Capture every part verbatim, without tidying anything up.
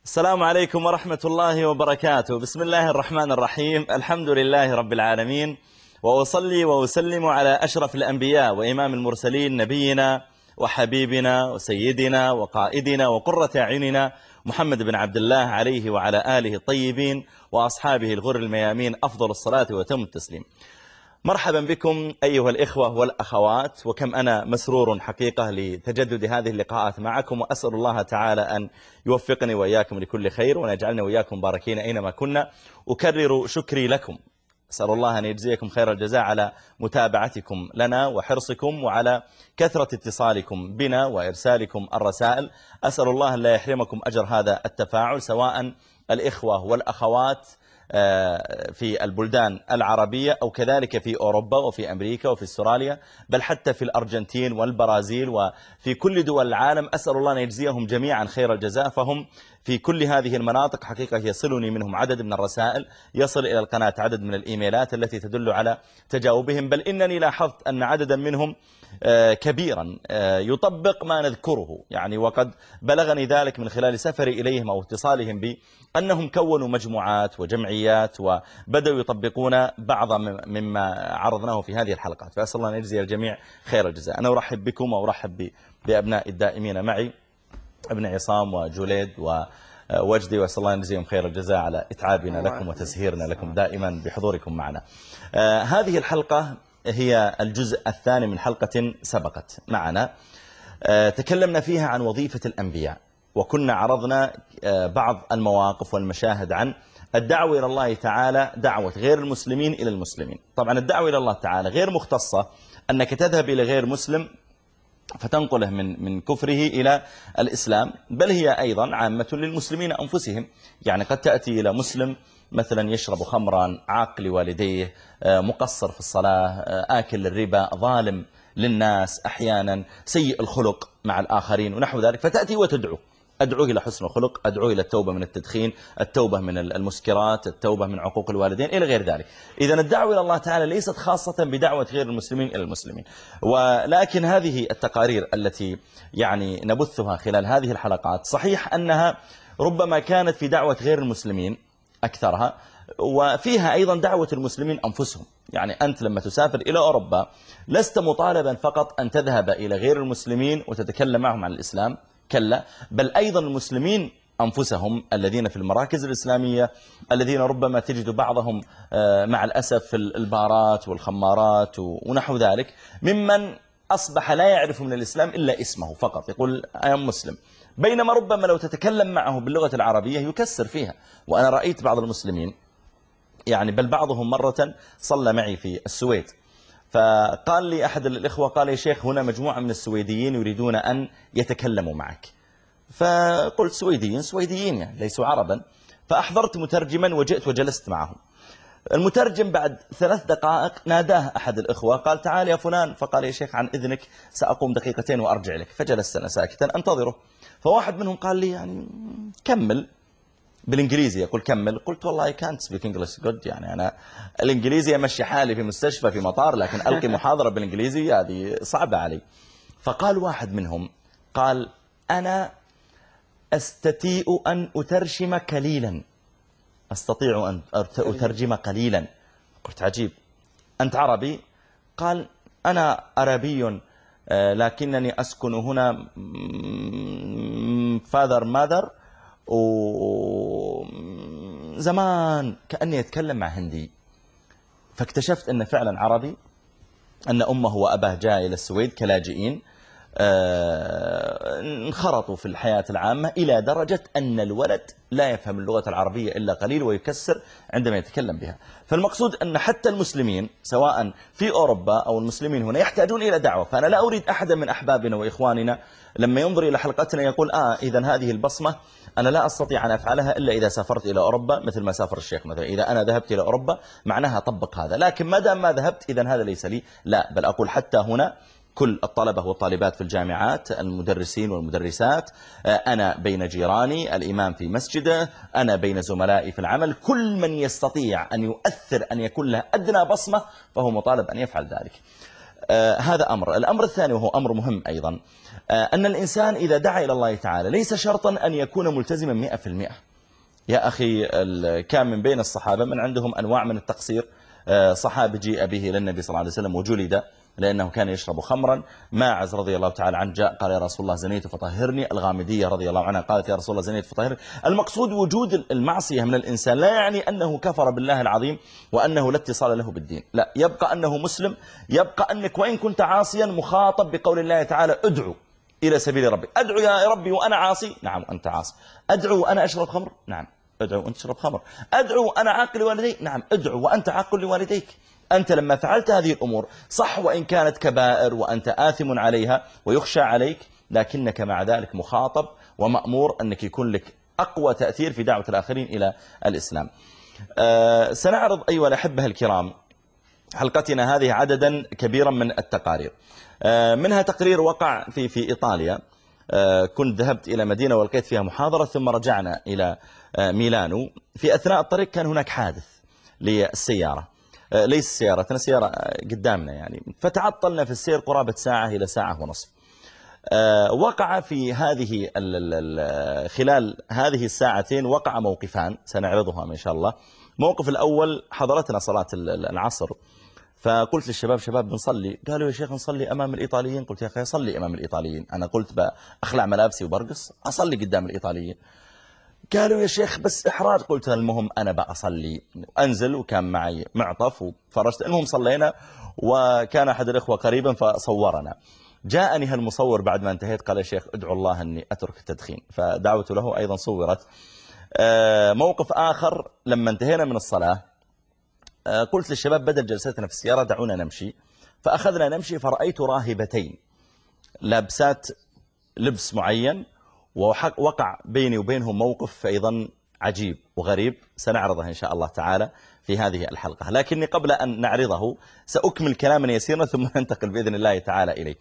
السلام عليكم ورحمة الله وبركاته. بسم الله الرحمن الرحيم. الحمد لله رب العالمين، وأصلي وأسلم على أشرف الأنبياء وإمام المرسلين، نبينا وحبيبنا وسيدنا وقائدنا وقرة أعيننا محمد بن عبد الله، عليه وعلى آله الطيبين وأصحابه الغر الميامين أفضل الصلاة وتم التسليم. مرحبا بكم أيها الإخوة والأخوات، وكم أنا مسرور حقيقة لتجدد هذه اللقاءات معكم، وأسأل الله تعالى أن يوفقني وإياكم لكل خير، وأن يجعلنا وإياكم باركين أينما كنا. أكرر شكري لكم، أسأل الله أن يجزيكم خير الجزاء على متابعتكم لنا وحرصكم وعلى كثرة اتصالكم بنا وإرسالكم الرسائل. أسأل الله أن لا يحرمكم أجر هذا التفاعل، سواء الإخوة والأخوات في البلدان العربية أو كذلك في أوروبا وفي أمريكا وفي استراليا، بل حتى في الأرجنتين والبرازيل وفي كل دول العالم. أسأل الله أن يجزيهم جميعا خير الجزاء، فهم في كل هذه المناطق حقيقة يصلني منهم عدد من الرسائل، يصل إلى القناة عدد من الإيميلات التي تدل على تجاوبهم، بل إنني لاحظت أن عددا منهم كبيرا يطبق ما نذكره، يعني وقد بلغني ذلك من خلال سفري إليهم أو اتصالهم بي أنهم كونوا مجموعات وجمعيات وبدأوا يطبقون بعض مما عرضناه في هذه الحلقات. فأسأل الله أن يجزي الجميع خير الجزاء. أنا أرحب بكم وأرحب بأبناء الدائمين معي، ابن عصام وجوليد ووجدي، وأسأل الله أن يجزيهم خير الجزاء على إتعابنا لكم وتسهيرنا لكم دائما بحضوركم معنا. آه هذه الحلقة هي الجزء الثاني من حلقة سبقت معنا، آه تكلمنا فيها عن وظيفة الأنبياء، وكنا عرضنا آه بعض المواقف والمشاهد عن الدعوة إلى الله تعالى، دعوة غير المسلمين إلى المسلمين. طبعا الدعوة إلى الله تعالى غير مختصة أنك تذهب إلى غير مسلم فتنقله من من كفره إلى الإسلام، بل هي أيضا عامة للمسلمين أنفسهم. يعني قد تأتي إلى مسلم مثلا يشرب خمرا، عاق لوالديه، مقصر في الصلاة، آكل الربا، ظالم للناس، أحيانا سيء الخلق مع الآخرين ونحو ذلك، فتأتي وتدعو، أدعوه إلى حسن الخلق، أدعوه إلى التوبة من التدخين، التوبة من المسكرات، التوبة من عقوق الوالدين إلى غير ذلك. إذن الدعوة إلى الله تعالى ليست خاصة بدعوة غير المسلمين إلى المسلمين. ولكن هذه التقارير التي يعني نبثها خلال هذه الحلقات صحيح أنها ربما كانت في دعوة غير المسلمين أكثرها، وفيها أيضا دعوة المسلمين أنفسهم. يعني أنت لما تسافر إلى أوروبا لست مطالبا فقط أن تذهب إلى غير المسلمين وتتكلم معهم عن الإسلام، كلا، بل أيضا المسلمين أنفسهم الذين في المراكز الإسلامية، الذين ربما تجد بعضهم مع الأسف في البارات والخمارات ونحو ذلك، ممن أصبح لا يعرف من الإسلام إلا اسمه فقط، يقول أنا مسلم، بينما ربما لو تتكلم معه باللغة العربية يكسر فيها. وأنا رأيت بعض المسلمين، يعني بل بعضهم مرة صلى معي في السويد، فقال لي أحد الإخوة، قال يا شيخ هنا مجموعة من السويديين يريدون أن يتكلموا معك. فقلت سويديين سويديين يعني ليسوا عربا، فأحضرت مترجما وجئت وجلست معهم. المترجم بعد ثلاث دقائق ناداه أحد الإخوة، قال تعال يا فلان، فقال يا شيخ عن إذنك سأقوم دقيقتين وأرجع لك. فجلست أنا ساكتا أنتظره، فواحد منهم قال لي يعني كمل بالإنجليزي، يقول كمل. قلت والله I can't speak English good، يعني أنا الإنجليزي أمشي حالي في مستشفى في مطار، لكن ألقي محاضرة بالإنجليزي هذه صعبة علي. فقال واحد منهم، قال أنا أستطيع أن أترجم قليلا، أستطيع أن أترجم قليلا. قلت عجيب، أنت عربي؟ قال أنا عربي لكنني أسكن هنا father mother، وزمان كأني يتكلم مع هندي. فاكتشفت أن فعلا عربي، أن أمه وأباه جاء إلى السويد كلاجئين، انخرطوا في الحياة العامة إلى درجة أن الولد لا يفهم اللغة العربية إلا قليل ويكسر عندما يتكلم بها. فالمقصود أن حتى المسلمين سواء في أوروبا أو المسلمين هنا يحتاجون إلى دعوة. فأنا لا أريد أحدا من أحبابنا وإخواننا لما ينظر إلى حلقتنا يقول آه إذن هذه البصمة أنا لا أستطيع أن أفعلها إلا إذا سافرت إلى أوروبا، مثل ما سافر الشيخ مثلا، إذا أنا ذهبت إلى أوروبا معناها طبق هذا، لكن ما دام ما ذهبت إذن هذا ليس لي. لا، بل أقول حتى هنا كل الطلبة والطالبات في الجامعات، المدرسين والمدرسات، أنا بين جيراني، الإمام في مسجده، أنا بين زملائي في العمل، كل من يستطيع أن يؤثر أن يكون له أدنى بصمة فهو مطالب أن يفعل ذلك. آه هذا أمر. الأمر الثاني وهو أمر مهم أيضا، آه أن الإنسان إذا دعا إلى الله تعالى ليس شرطا أن يكون ملتزما مئة في المئة. يا أخي كان من بين الصحابة من عندهم أنواع من التقصير. صحابي جيء به للنبي صلى الله عليه وسلم وجلد لأنه كان يشرب خمرا. ماعز رضي الله تعالى عنه جاء قال يا رسول الله زنيت فطهرني. الغامدية رضي الله عنها قالت يا رسول الله زنيت فطهرني. المقصود وجود المعصية من الإنسان لا يعني أنه كفر بالله العظيم وأنه لا اتصال له بالدين، لا، يبقى أنه مسلم، يبقى أنك وإن كنت عاصيا مخاطب بقول الله تعالى ادعو إلى سبيل ربي. أدعو يا ربي وأنا عاصي؟ نعم أنت عاصي. أدعو وأنا أشرب خمر؟ نعم ادعو وأنت تشرب خمر. أدعو وأنا عاقل لوالدي؟ نعم ادعو وأنت عاقل لوالديك. أنت لما فعلت هذه الأمور صح وإن كانت كبائر وأنت آثم عليها ويخشى عليك، لكنك مع ذلك مخاطب ومأمور أنك يكون لك أقوى تأثير في دعوة الآخرين إلى الإسلام. أه سنعرض أيها الأحبة الكرام حلقتنا هذه عددا كبيرا من التقارير. أه منها تقرير وقع في في إيطاليا. أه كنت ذهبت إلى مدينة ولقيت فيها محاضرة ثم رجعنا إلى أه ميلانو. في أثناء الطريق كان هناك حادث للسيارة، أه ليس سيارتنا، سيارة قدامنا يعني، فتعطلنا في السير قرابة ساعة إلى ساعة ونصف. أه وقع في هذه خلال هذه الساعتين وقع موقفان سنعرضهما إن شاء الله. موقف الأول حضرتنا صلاة العصر، فقلت للشباب شباب بنصلي، قالوا يا شيخ نصلي أمام الإيطاليين. قلت يا أخي أصلي أمام الإيطاليين، أنا قلت بأخلع ملابسي وبرقص أصلي قدام الإيطاليين. قالوا يا شيخ بس إحراج. قلت المهم أنا بأصلي أنزل، وكان معي معطف وفرشت. المهم صلينا وكان أحد الإخوة قريبا فصورنا. جاءني هالمصور بعد ما انتهيت قال يا شيخ ادعو الله أني أترك التدخين، فدعوت له أيضا صورت. موقف آخر لما انتهينا من الصلاة قلت للشباب بدل جلستنا في السيارة دعونا نمشي، فأخذنا نمشي فرأيت راهبتين لابسات لبس معين، ووقع بيني وبينهم موقف أيضا عجيب وغريب سنعرضه إن شاء الله تعالى في هذه الحلقة. لكني قبل أن نعرضه سأكمل كلاما يسيرا ثم ننتقل بإذن الله تعالى إليه.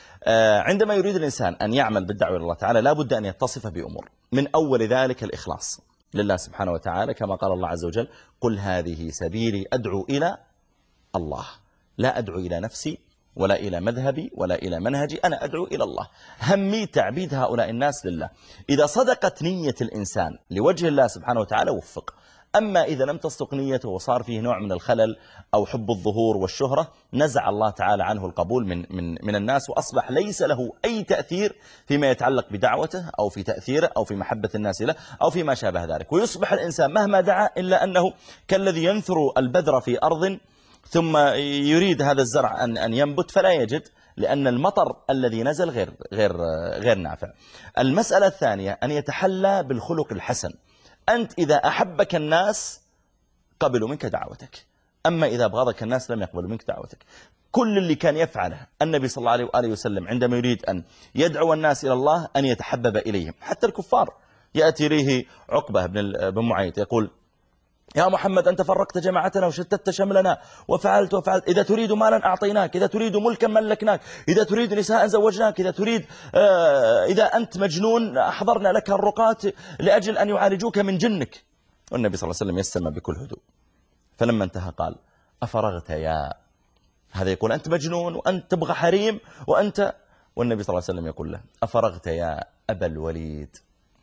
عندما يريد الإنسان أن يعمل بالدعوة إلى الله تعالى لا بد أن يتصف بأمور، من أول ذلك الإخلاص لله سبحانه وتعالى، كما قال الله عز وجل قل هذه سبيلي أدعو إلى الله، لا أدعو إلى نفسي ولا إلى مذهبي ولا إلى منهجي، أنا أدعو إلى الله. همي تعبيد هؤلاء الناس لله. إذا صدقت نية الإنسان لوجه الله سبحانه وتعالى وفق، أما إذا لم تصدق نيته وصار فيه نوع من الخلل أو حب الظهور والشهرة نزع الله تعالى عنه القبول من, من, من الناس، وأصبح ليس له أي تأثير فيما يتعلق بدعوته أو في تأثيره أو في محبة الناس له أو فيما شابه ذلك. ويصبح الإنسان مهما دعا إلا أنه كالذي ينثر البذر في أرض ثم يريد هذا الزرع أن, أن ينبت فلا يجد، لأن المطر الذي نزل غير, غير, غير نافع. المسألة الثانية أن يتحلى بالخلق الحسن. أنت إذا أحبك الناس قبلوا منك دعوتك، أما إذا أبغضك الناس لم يقبلوا منك دعوتك. كل اللي كان يفعله النبي صلى الله عليه وآله وسلم عندما يريد أن يدعو الناس إلى الله أن يتحبب إليهم، حتى الكفار. يأتي إليه عقبة بن معيط يقول يا محمد أنت فرقت جماعتنا وشتت شملنا وفعلت وفعلت، إذا تريد مالا أعطيناك، إذا تريد ملكا ملكناك، إذا تريد نساء زوجناك، إذا تريد آه إذا أنت مجنون أحضرنا لك الرقاة لأجل أن يعالجوك من جنك. والنبي صلى الله عليه وسلم يستمع بكل هدوء. فلما انتهى قال أفرغت يا، هذا يقول أنت مجنون وأنت تبغى حريم وأنت، والنبي صلى الله عليه وسلم يقول له أفرغت يا أبا الوليد؟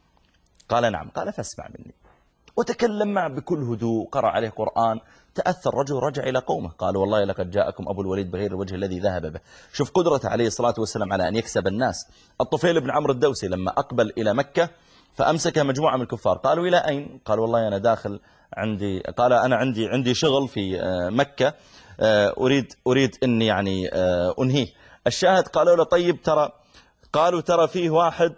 قال نعم. قال فاسمع مني. وتكلم معه بكل هدوء، قرأ عليه قرآن، تأثر رجل، رجع إلى قومه قال والله لقد جاءكم أبو الوليد بغير الوجه الذي ذهب به. شوف قدرته عليه الصلاة والسلام على أن يكسب الناس. الطفيل بن عمرو الدوسي لما أقبل إلى مكة فأمسك مجموعة من الكفار، قالوا إلى أين؟ قال والله أنا داخل عندي، قال أنا عندي عندي شغل في مكة أريد أريد أني يعني أنهيه. الشاهد قالوا له طيب ترى، قالوا ترى فيه واحد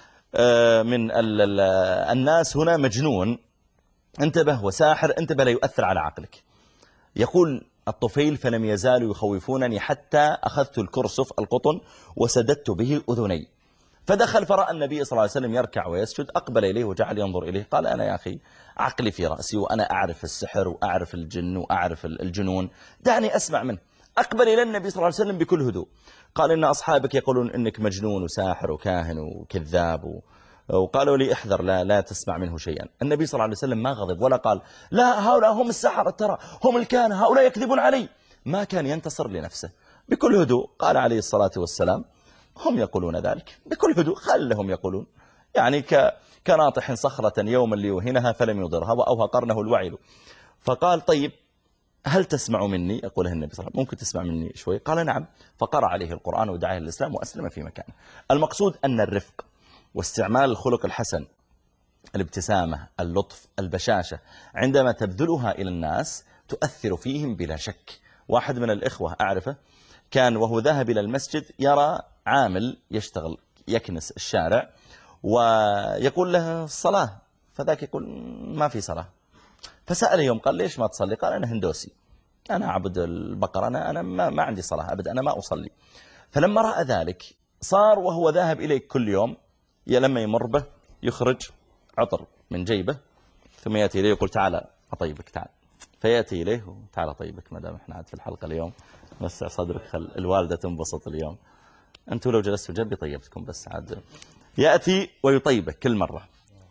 من الناس هنا مجنون، انتبه، وساحر، انتبه لا يؤثر على عقلك. يقول الطفيل فلم يزالوا يخوفونني حتى أخذت الكرسف القطن وسددت به أذني. فدخل فرأى النبي صلى الله عليه وسلم يركع ويسجد، أقبل إليه وجعل ينظر إليه. قال أنا يا أخي عقلي في رأسي وأنا أعرف السحر وأعرف الجن وأعرف الجنون، دعني أسمع منه. أقبل إلى النبي صلى الله عليه وسلم بكل هدوء. قال إن أصحابك يقولون إنك مجنون وساحر وكاهن وكذاب و... وقالوا لي احذر لا لا تسمع منه شيئا. النبي صلى الله عليه وسلم ما غضب ولا قال لا هؤلاء هم السحرة، ترى هم الكهنة، هؤلاء يكذبون علي. ما كان ينتصر لنفسه، بكل هدوء. قال عليه الصلاة والسلام هم يقولون ذلك بكل هدوء، خلهم يقولون، يعني كناطح صخرة يوما ليوهنها فلم يضرها وأوهى قرنه الوعل. فقال طيب هل تسمع مني؟ يقوله النبي صلى الله عليه وسلم ممكن تسمع مني شوي؟ قال نعم. فقرأ عليه القرآن ودعاه الإسلام وأسلم في مكانه. المقصود أن الرفق واستعمال الخلق الحسن، الابتسامة، اللطف، البشاشة، عندما تبذلها إلى الناس تؤثر فيهم بلا شك. واحد من الإخوة أعرفه كان وهو ذهب إلى المسجد يرى عامل يشتغل يكنس الشارع ويقول له الصلاة، فذاك يقول ما في صلاة. فسأل يوم قال ليش ما تصلي؟ قال أنا هندوسي، أنا أعبد البقر، أنا, أنا ما, ما عندي صلاة أبدا، أنا ما أصلي. فلما رأى ذلك صار وهو ذاهب إليه كل يوم لما يمر به يخرج عطر من جيبه ثم يأتي إليه يقول تعال أطيبك تعال، فيأتي إليه تعال أطيبك. ما دام احنا عاد في الحلقة اليوم وسع صدرك، خل الوالدة تنبسط اليوم، أنتوا لو جلستوا جنبي طيبتكم بس عاد. يأتي ويطيبك كل مرة،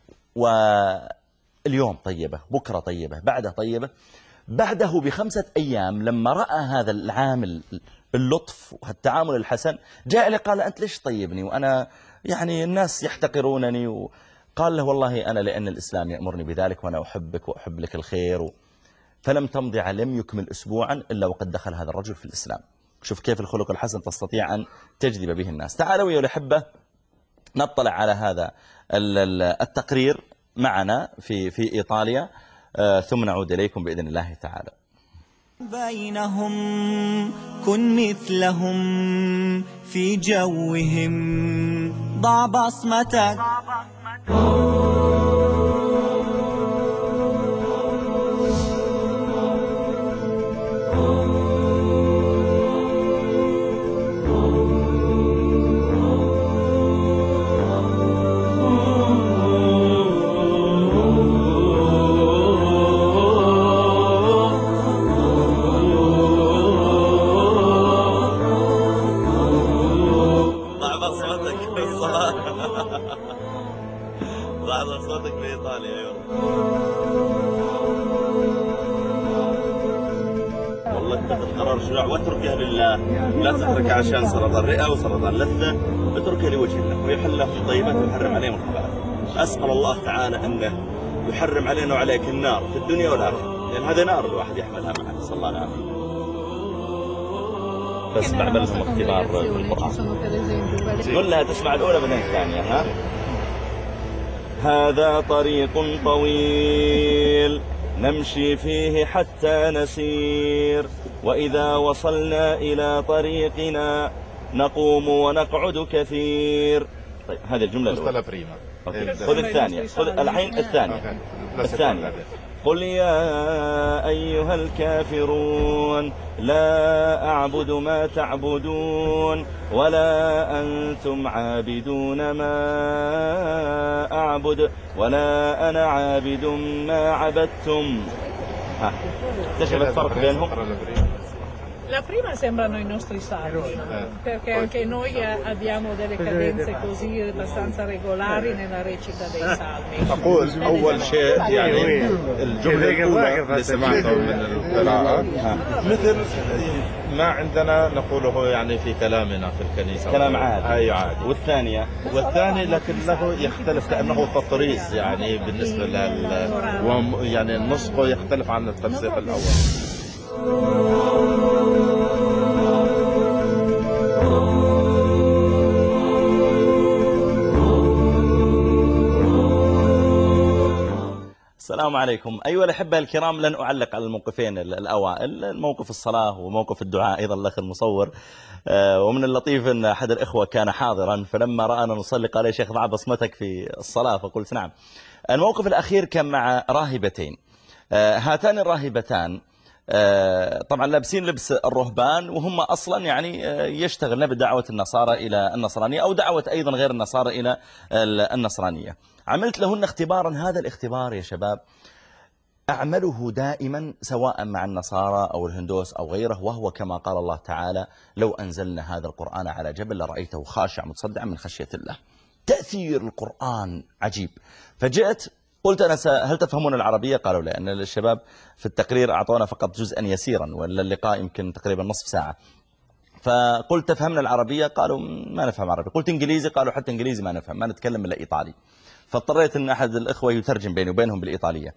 واليوم طيبه، بكرة طيبه، بعده طيبه. بعده بخمسة أيام لما رأى هذا العامل اللطف والتعامل الحسن جاء لي قال أنت ليش طيبني وأنا يعني الناس يحتقرونني؟ وقال له والله أنا لأن الإسلام يأمرني بذلك وأنا أحبك وأحب لك الخير. فلم تمضي على لم يكمل أسبوعا إلا وقد دخل هذا الرجل في الإسلام. شوف كيف الخلق الحسن تستطيع أن تجذب به الناس. تعالوا يا الأحبة نطلع على هذا التقرير معنا في في إيطاليا، ثم نعود إليكم بإذن الله تعالى. بينهم كن مثلهم في جوهم، ضع بصمتك. واتركها لله، لا تتركها عشان سرطان الرئة وسرطان اللثة، اتركها لوجه الله ويحل لهم الطيبات ويحرم عليهم الخبائث. أسأل الله تعالى أنه يحرم علينا وعليك النار في الدنيا والآخرة، لأن هذا نار الواحد يحملها معه، نسأل الله العافية. بس بعمل لهم اختبار في القرآن. قل لها تسمع الأولى بعدين الثانية. ها هذا طريق طويل نمشي فيه حتى نسير، وإذا وصلنا إلى طريقنا نقوم ونقعد كثير. طيب هذه الجملة الأولى. خذ الثانية، خذ الحين الثانية. الثانية قل يا أيها الكافرون لا أعبد ما تعبدون ولا أنتم عابدون ما أعبد ولا أنا عابد ما عبدتم. ها اكتشف الفرق بينهم؟ La prima sembrano i nostri salmi, perché anche noi abbiamo delle cadenze così abbastanza regolari nella recita dei salmi. أقول أول شيء يعني الجملة الأولى اللي سمعتها من القراءة مثل ما عندنا نقوله يعني في كلامنا في الكنيسة كلام عادي. أي عادي. والثانية والثاني لكن له يختلف كأنه تطريز يعني بالنسبة لل يعني نصفه يختلف عن التنسيق الأول. السلام عليكم. أيها الأحبة الكرام، لن أعلق على الموقفين الأوائل، الموقف الصلاة وموقف الدعاء أيضا الأخ المصور. ومن اللطيف أن أحد الإخوة كان حاضرا فلما رأنا نصلي قال يا شيخ ضع بصمتك في الصلاة، فقلت نعم. الموقف الأخير كان مع راهبتين. هاتان الراهبتان طبعا لابسين لبس الرهبان وهم أصلا يعني يشتغلن بدعوة النصارى إلى النصرانية أو دعوة أيضا غير النصارى إلى النصرانية. عملت لهن اختبارا، هذا الاختبار يا شباب أعمله دائما سواء مع النصارى أو الهندوس أو غيره، وهو كما قال الله تعالى لو أنزلنا هذا القرآن على جبل لرأيته خاشع متصدعا من خشية الله. تأثير القرآن عجيب. فجئت قلت أنا هل تفهمون العربية؟ قالوا لا، أن الشباب في التقرير أعطونا فقط جزءا يسيرا ولا اللقاء يمكن تقريبا نصف ساعة. فقلت تفهمنا العربية؟ قالوا ما نفهم عربي. قلت إنجليزي؟ قالوا حتى إنجليزي ما نفهم، ما نتكلم إلا إيطالي. فاضطريت أن أحد الإخوة يترجم بيني وبينهم بالإيطالية.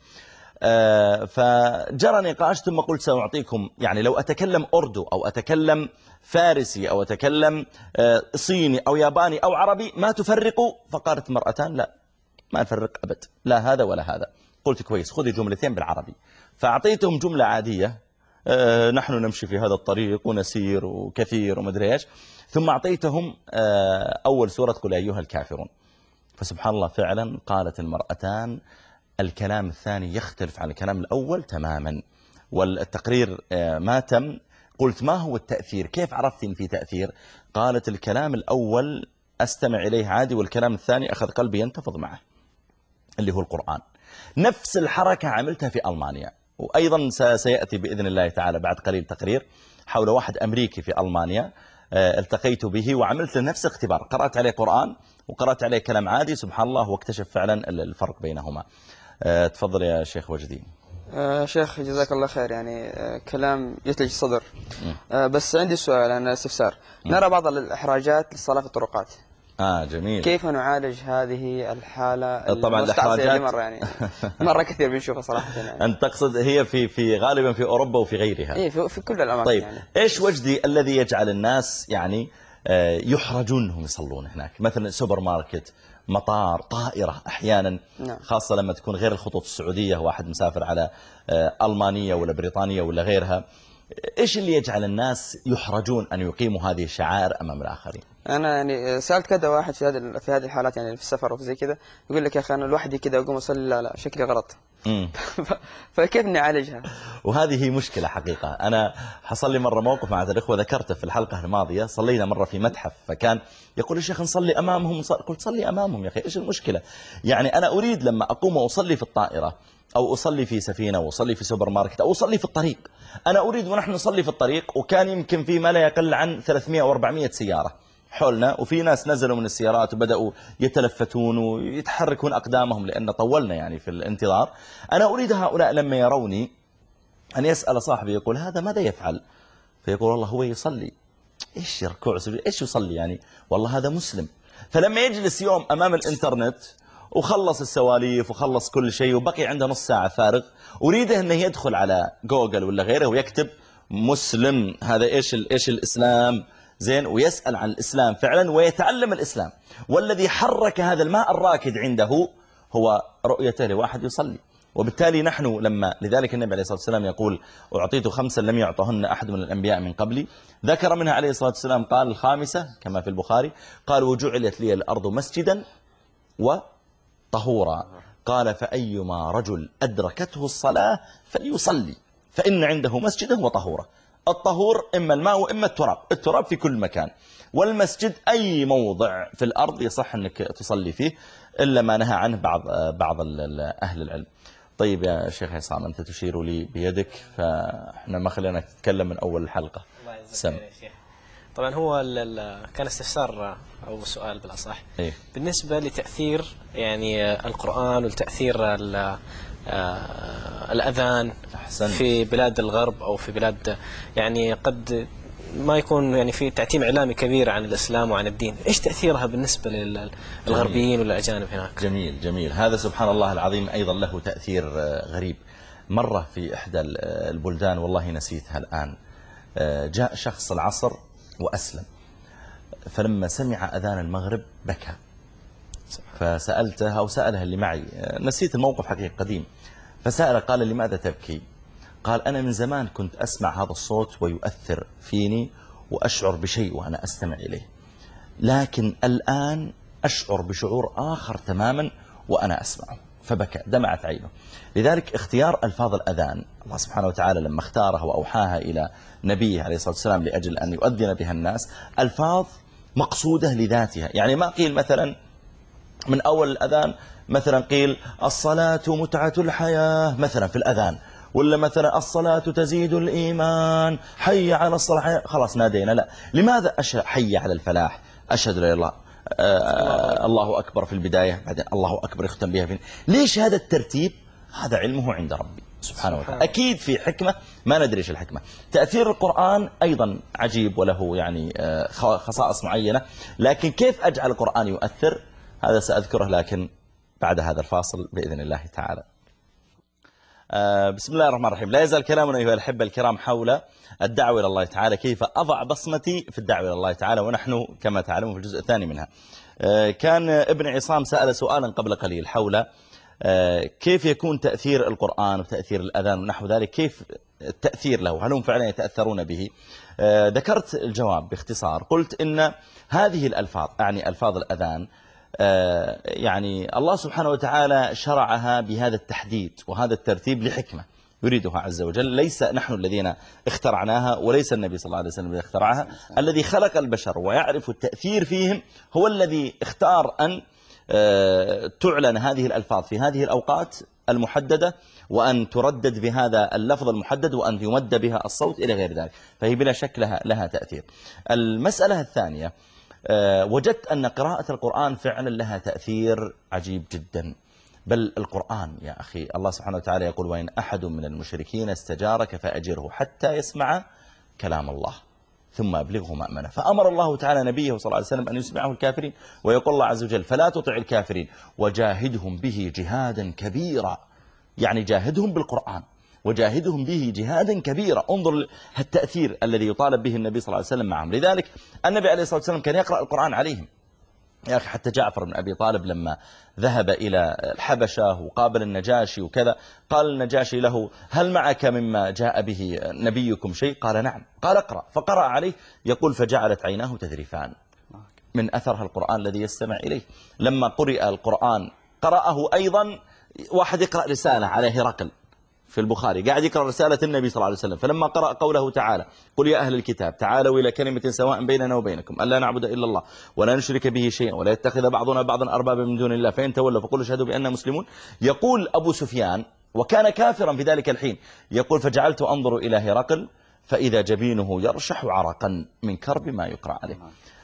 فجرى نقاش ثم قلت سأعطيكم، يعني لو أتكلم أردو أو أتكلم فارسي أو أتكلم صيني أو ياباني أو عربي ما تفرقوا؟ فقالت مرأتان لا ما نفرق أبد، لا هذا ولا هذا. قلت كويس، خذي جملتين بالعربي. فأعطيتهم جملة عادية، نحن نمشي في هذا الطريق ونسير وكثير ومدري ايش، ثم أعطيتهم أول سورة قل يا أيها الكافرون. فسبحان الله فعلا قالت المرأتان الكلام الثاني يختلف عن الكلام الأول تماما، والتقرير ما تم. قلت ما هو التأثير؟ كيف عرفت إن في تأثير؟ قالت الكلام الأول أستمع إليه عادي، والكلام الثاني أخذ قلبي ينتفض معه اللي هو القرآن. نفس الحركة عملتها في ألمانيا، وأيضا سيأتي بإذن الله تعالى بعد قليل تقرير حول واحد أمريكي في ألمانيا التقيت به وعملت نفس الاختبار، قرأت عليه قرآن وقرأت عليه كلام عادي، سبحان الله واكتشف فعلا الفرق بينهما. تفضل يا شيخ وجدي. آه شيخ جزاك الله خير، يعني آه كلام يثلج الصدر. آه بس عندي سؤال، أنا استفسار. نرى بعض الإحراجات للصلاة في الطرقات. آه جميل. كيف نعالج هذه الحالة؟ طبعا الإحراجات مرة يعني مرة كثير بنشوفها صراحة يعني. أنت تقصد هي في في غالبا في أوروبا وفي غيرها؟ إيه في, في كل الأماكن. طيب يعني. إيش وجدي الذي يجعل الناس يعني يحرجون انهم يصلون هناك؟ مثلا سوبر ماركت، مطار، طائرة أحيانا، نعم. خاصة لما تكون غير الخطوط السعودية، واحد مسافر على ألمانية ولا بريطانية ولا غيرها. إيش اللي يجعل الناس يحرجون أن يقيموا هذه الشعائر أمام الآخرين؟ أنا يعني سألت كذا واحد في هذه في هذه الحالات، يعني في السفر وفي زي كذا، يقول لك يا أخي أنا لوحدي كذا أقوم أصلي، لا لا شكلي غلط. فكيف نعالجها؟ وهذه هي مشكلة حقيقة. أنا حصل لي مرة موقف مع الإخوة ذكرته في الحلقة الماضية. صلينا مرة في متحف، فكان يقول الشيخ نصلي أمامهم. قلت صلي أمامهم يا أخي، إيش المشكلة؟ يعني أنا أريد لما أقوم وأصلي في الطائرة أو أصلي في سفينة أو أصلي في سوبر ماركت أو أصلي في الطريق، أنا أريد ونحن نصلي في الطريق وكان يمكن في ما لا يقل عن ثلاثمئة أو أربعمئة سيارة حولنا، وفي ناس نزلوا من السيارات وبدأوا يتلفتون ويتحركون أقدامهم لأن طولنا يعني في الانتظار. أنا أريد هؤلاء لما يروني أن يسأل صاحبي يقول هذا ماذا يفعل؟ فيقول والله هو يصلي. إيش يركوع سجود؟ إيش يصلي يعني؟ والله هذا مسلم. فلما يجلس يوم أمام الإنترنت وخلص السواليف وخلص كل شيء وبقي عنده نص ساعة فارغ، أريده أنه يدخل على جوجل ولا غيره ويكتب مسلم، هذا إيش إيش الإسلام، زين، ويسأل عن الإسلام فعلا ويتعلم الإسلام. والذي حرك هذا الماء الراكد عنده هو رؤيته لواحد يصلي. وبالتالي نحن لما، لذلك النبي عليه الصلاة والسلام يقول أعطيت خمسا لم يعطهن أحد من الأنبياء من قبلي، ذكر منها عليه الصلاة والسلام قال الخامسة كما في البخاري، قال وجعلت لي الأرض مسجدا وطهورا، قال فأيما رجل أدركته الصلاة فليصلي فإن عنده مسجدا وطهورا. الطهور إما الماء وإما التراب، التراب في كل مكان، والمسجد أي موضع في الأرض يصح أنك تصلي فيه إلا ما نهى عنه بعض بعض أهل العلم. طيب يا شيخ عصام، أنت تشير لي بيدك، فإحنا ما خلينا تتكلم من أول الحلقة. سم. طبعا هو كان استفسار أو سؤال بالأصح إيه؟ بالنسبة لتأثير يعني القرآن والتأثير الأذان أحسن. في بلاد الغرب أو في بلاد يعني قد ما يكون يعني في تعتيم إعلامي كبير عن الإسلام وعن الدين، إيش تأثيرها بالنسبة للغربيين والأجانب هناك؟ جميل جميل. هذا سبحان الله العظيم أيضا له تأثير غريب. مرة في إحدى البلدان والله نسيتها الآن، جاء شخص العصر وأسلم، فلما سمع أذان المغرب بكى، فسألته أو سألها اللي معي، نسيت الموقف حقيقي قديم، فسأل قال لماذا تبكي؟ قال أنا من زمان كنت أسمع هذا الصوت ويؤثر فيني وأشعر بشيء وأنا أستمع إليه، لكن الآن أشعر بشعور آخر تماما وأنا أسمعه، فبكى، دمعت عينه. لذلك اختيار ألفاظ الأذان الله سبحانه وتعالى لما اختارها وأوحاها إلى نبيه عليه الصلاة والسلام لأجل أن يؤذن بها الناس، ألفاظ مقصودة لذاتها. يعني ما قيل مثلا من أول الأذان مثلا قيل الصلاة متعة الحياة مثلا في الأذان، ولا مثلا الصلاة تزيد الإيمان، حي على الصلاة، خلاص نادينا. لا، لماذا أشهد حي على الفلاح، أشهد لا الله آه الله أكبر في البداية، بعدين الله أكبر يختم بها في. ليش هذا الترتيب؟ هذا علمه عند ربي سبحانه وتعالى. أكيد في حكمة ما ندري ايش الحكمة. تأثير القرآن أيضا عجيب وله يعني خصائص معينة، لكن كيف أجعل القرآن يؤثر هذا سأذكره لكن بعد هذا الفاصل بإذن الله تعالى. بسم الله الرحمن الرحيم. لا يزال كلامنا أيها الأحبة الكرام حول الدعوة إلى الله تعالى، كيف أضع بصمتي في الدعوة إلى الله تعالى، ونحن كما تعلمون في الجزء الثاني منها. كان ابن عصام سأل سؤالا قبل قليل حول كيف يكون تأثير القرآن وتأثير الأذان ونحو ذلك، كيف التأثير له، هل هم فعلا يتأثرون به؟ ذكرت الجواب باختصار، قلت إن هذه الألفاظ أعني ألفاظ الأذان يعني الله سبحانه وتعالى شرعها بهذا التحديد وهذا الترتيب لحكمة يريدها عز وجل، ليس نحن الذين اخترعناها وليس النبي صلى الله عليه وسلم الذي اخترعها. الذي خلق البشر ويعرف التأثير فيهم هو الذي اختار أن تعلن هذه الألفاظ في هذه الأوقات المحددة، وأن تردد بهذا اللفظ المحدد، وأن يمد بها الصوت إلى غير ذلك، فهي بلا شك لها, لها تأثير. المسألة الثانية، وجدت أن قراءة القرآن فعلا لها تأثير عجيب جدا. بل القرآن يا أخي الله سبحانه وتعالى يقول: وإن أحد من المشركين استجارك فأجره حتى يسمع كلام الله ثم أبلغه مأمنه. فأمر الله تعالى نبيه صلى الله عليه وسلم أن يسمعه الكافرين، ويقول الله عز وجل: فلا تطع الكافرين وجاهدهم به جهادا كبيرا، يعني جاهدهم بالقرآن وجاهدهم به جهادا كبيرا. انظر التأثير الذي يطالب به النبي صلى الله عليه وسلم معهم. لذلك النبي عليه الصلاة والسلام كان يقرأ القرآن عليهم. يا أخي حتى جعفر بن أبي طالب لما ذهب إلى الحبشة وقابل النجاشي وكذا، قال النجاشي له: هل معك مما جاء به نبيكم شيء؟ قال: نعم. قال: اقرأ. فقرأ عليه، يقول: فجعلت عيناه تذرفان من أثرها القرآن الذي يستمع إليه. لما قرئ القرآن قرأه أيضا واحد يقرأ رسالة على هرقل في البخاري، قاعد يقرأ رسالة النبي صلى الله عليه وسلم، فلما قرأ قوله تعالى: قل يا أهل الكتاب تعالوا إلى كلمة سواء بيننا وبينكم ألا نعبد إلا الله ولا نشرك به شيئا ولا يتخذ بعضنا بعضا أربابا من دون الله فإن تولوا فقولوا اشهدوا بأننا مسلمون. يقول أبو سفيان وكان كافرا في ذلك الحين، يقول: فجعلت أنظر إلى هرقل فإذا جبينه يرشح عرقا من كرب ما يقرأ عليه.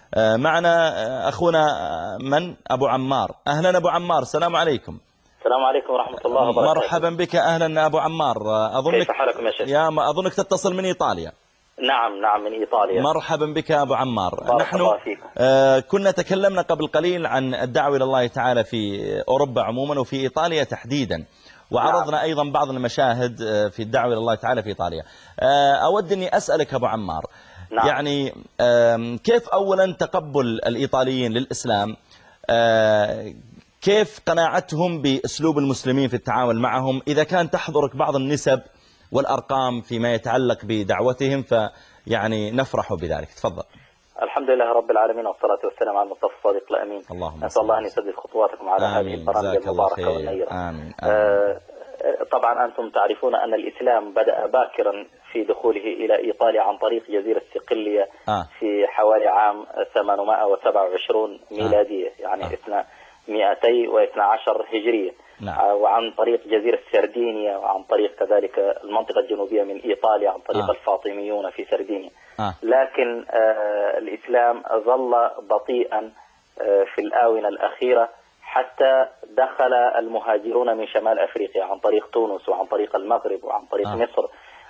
معنا أخونا من أبو عمار. أهلا أبو عمار، السلام عليكم. السلام عليكم ورحمة الله وبركاته. مرحبا بك، أهلا أبو عمار. أظنك كيف حالكم يا شيخ؟ يا ما أظنك تتصل من إيطاليا. نعم نعم من إيطاليا. مرحبا بك أبو عمار. بارك نحن الله فيكم. آه كنا تكلمنا قبل قليل عن الدعوة إلى الله تعالى في أوروبا عموما وفي إيطاليا تحديدا، وعرضنا نعم. أيضا بعض المشاهد في الدعوة إلى الله تعالى في إيطاليا. آه أود أني أسألك أبو عمار، نعم. يعني آه كيف أولا تقبل الإيطاليين للإسلام، آه كيف قناعتهم بأسلوب المسلمين في التعامل معهم، إذا كان تحضرك بعض النسب والأرقام فيما يتعلق بدعوتهم فيعني نفرح بذلك. تفضل. الحمد لله رب العالمين والصلاة والسلام على المصطفى الصادق الأمين. اللهم نسأل الله أن يسدد خطواتكم على هذه البرامج المباركة والنيرة. آمين. آمين. آه طبعا أنتم تعرفون أن الإسلام بدأ باكرا في دخوله إلى إيطاليا عن طريق جزيرة صقلية آه. في حوالي عام ثمانمائة وسبعة وعشرين ميلادية، آه. يعني آه. اثنى مئتي واثنى عشر هجرية. نعم. وعن طريق جزيرة سردينيا، وعن طريق كذلك المنطقة الجنوبية من إيطاليا عن طريق آه. الفاطميون في سردينيا. آه. لكن آه الإسلام ظل بطيئا آه في الآونة الأخيرة حتى دخل المهاجرون من شمال أفريقيا عن طريق تونس وعن طريق المغرب وعن طريق آه. مصر،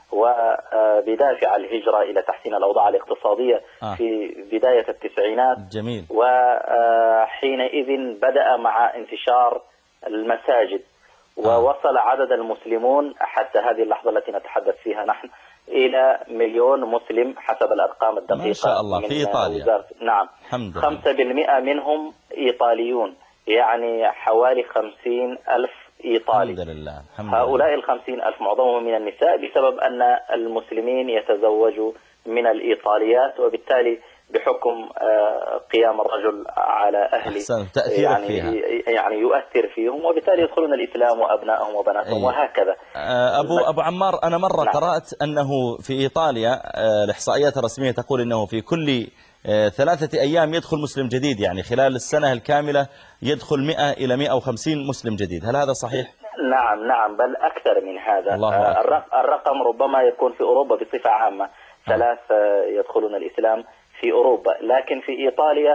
وبدافع الهجرة إلى تحسين الأوضاع الاقتصادية آه. في بداية التسعينات. جميل. وحينئذ بدأ مع انتشار المساجد، ووصل عدد المسلمون حتى هذه اللحظة التي نتحدث فيها نحن إلى مليون مسلم حسب الأرقام الدقيقة. ما شاء الله. من في إيطاليا. نعم. الحمد لله. خمسة بالمئة منهم إيطاليون، يعني حوالي خمسين ألف إيطالي. الحمد لله. الحمد هؤلاء الخمسين ألف معظمهم من النساء بسبب أن المسلمين يتزوجوا من الإيطاليات، وبالتالي بحكم قيام الرجل على أهله يعني, فيها. يعني يؤثر فيهم، وبالتالي يدخلون الإسلام وأبنائهم وبناتهم. أيه. وهكذا. أبو, أبو عمار، أنا مرة نعم. قرأت أنه في إيطاليا الإحصائيات الرسمية تقول أنه في كل ثلاثة أيام يدخل مسلم جديد، يعني خلال السنة الكاملة يدخل مئة إلى مئة وخمسين مسلم جديد. هل هذا صحيح؟ نعم نعم، بل أكثر من هذا. الله الرقم ربما يكون في أوروبا بصفة عامة ثلاث يدخلون الإسلام في أوروبا، لكن في إيطاليا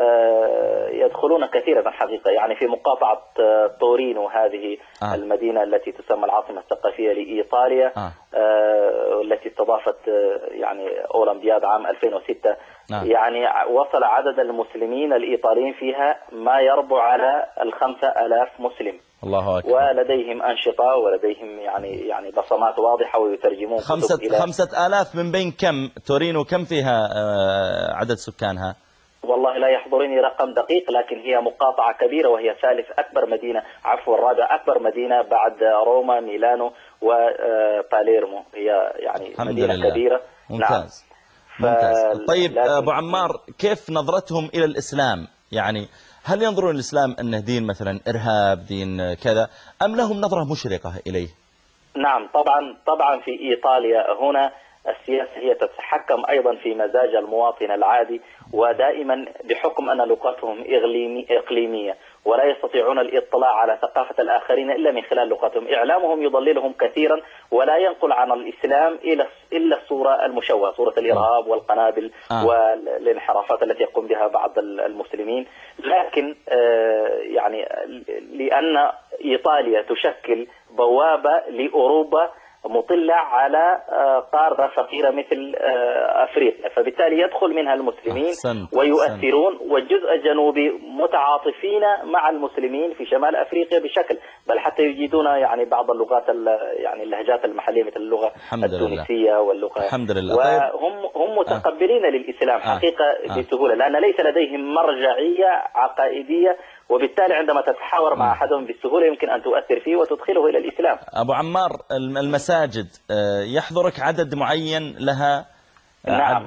يدخلون كثيرا حقيقة، يعني في مقاطعة طورينو هذه آه. المدينة التي تسمى العاصمة الثقافية لإيطاليا آه. التي استضافت يعني أولمبياد عام ألفين وستة آه. يعني وصل عدد المسلمين الإيطاليين فيها ما يربو على الخمسة آلاف مسلم. الله أكبر. ولديهم أنشطة ولديهم يعني يعني بصمات واضحة ويترجمون خمسة إلى خمسة آلاف من بين كم تورينو كم فيها عدد سكانها؟ والله لا يحضرني رقم دقيق، لكن هي مقاطعة كبيرة وهي ثالث أكبر مدينة عفوا رابع أكبر مدينة بعد روما ميلانو وباليرمو، هي يعني مدينة لله. كبيرة. ممتاز. نعم. ممتاز. طيب أبو عمار، كيف نظرتهم إلى الإسلام؟ يعني هل ينظرون الإسلام أنه دين مثلا إرهاب، دين كذا، أم لهم نظرة مشرقة إليه؟ نعم طبعا طبعا في إيطاليا هنا السياسة هي تتحكم أيضا في مزاج المواطن العادي، ودائما بحكم أن لغتهم إقليمية ولا يستطيعون الاطلاع على ثقافة الآخرين إلا من خلال لغتهم، إعلامهم يضللهم كثيرا ولا ينقل عن الإسلام إلا الصورة المشوهة، صورة الإرهاب والقنابل آه. والانحرافات التي يقوم بها بعض المسلمين. لكن يعني لأن إيطاليا تشكل بوابة لأوروبا مطلع على قارة فقيرة مثل أفريقيا، فبالتالي يدخل منها المسلمين أحسنت. ويؤثرون، والجزء الجنوبي متعاطفين مع المسلمين في شمال أفريقيا بشكل، بل حتى يجيدون يعني بعض اللغات يعني اللهجات المحلية مثل اللغة التونسية واللغة الحمد لله. وهم هم متقبلين آه. للإسلام حقيقة آه. بسهولة، لأن ليس لديهم مرجعية عقائدية، وبالتالي عندما تتحاور مع أحدهم بسهولة يمكن أن تؤثر فيه وتدخله إلى الإسلام. أبو عمار، المساجد يحضرك عدد معين لها؟ نعم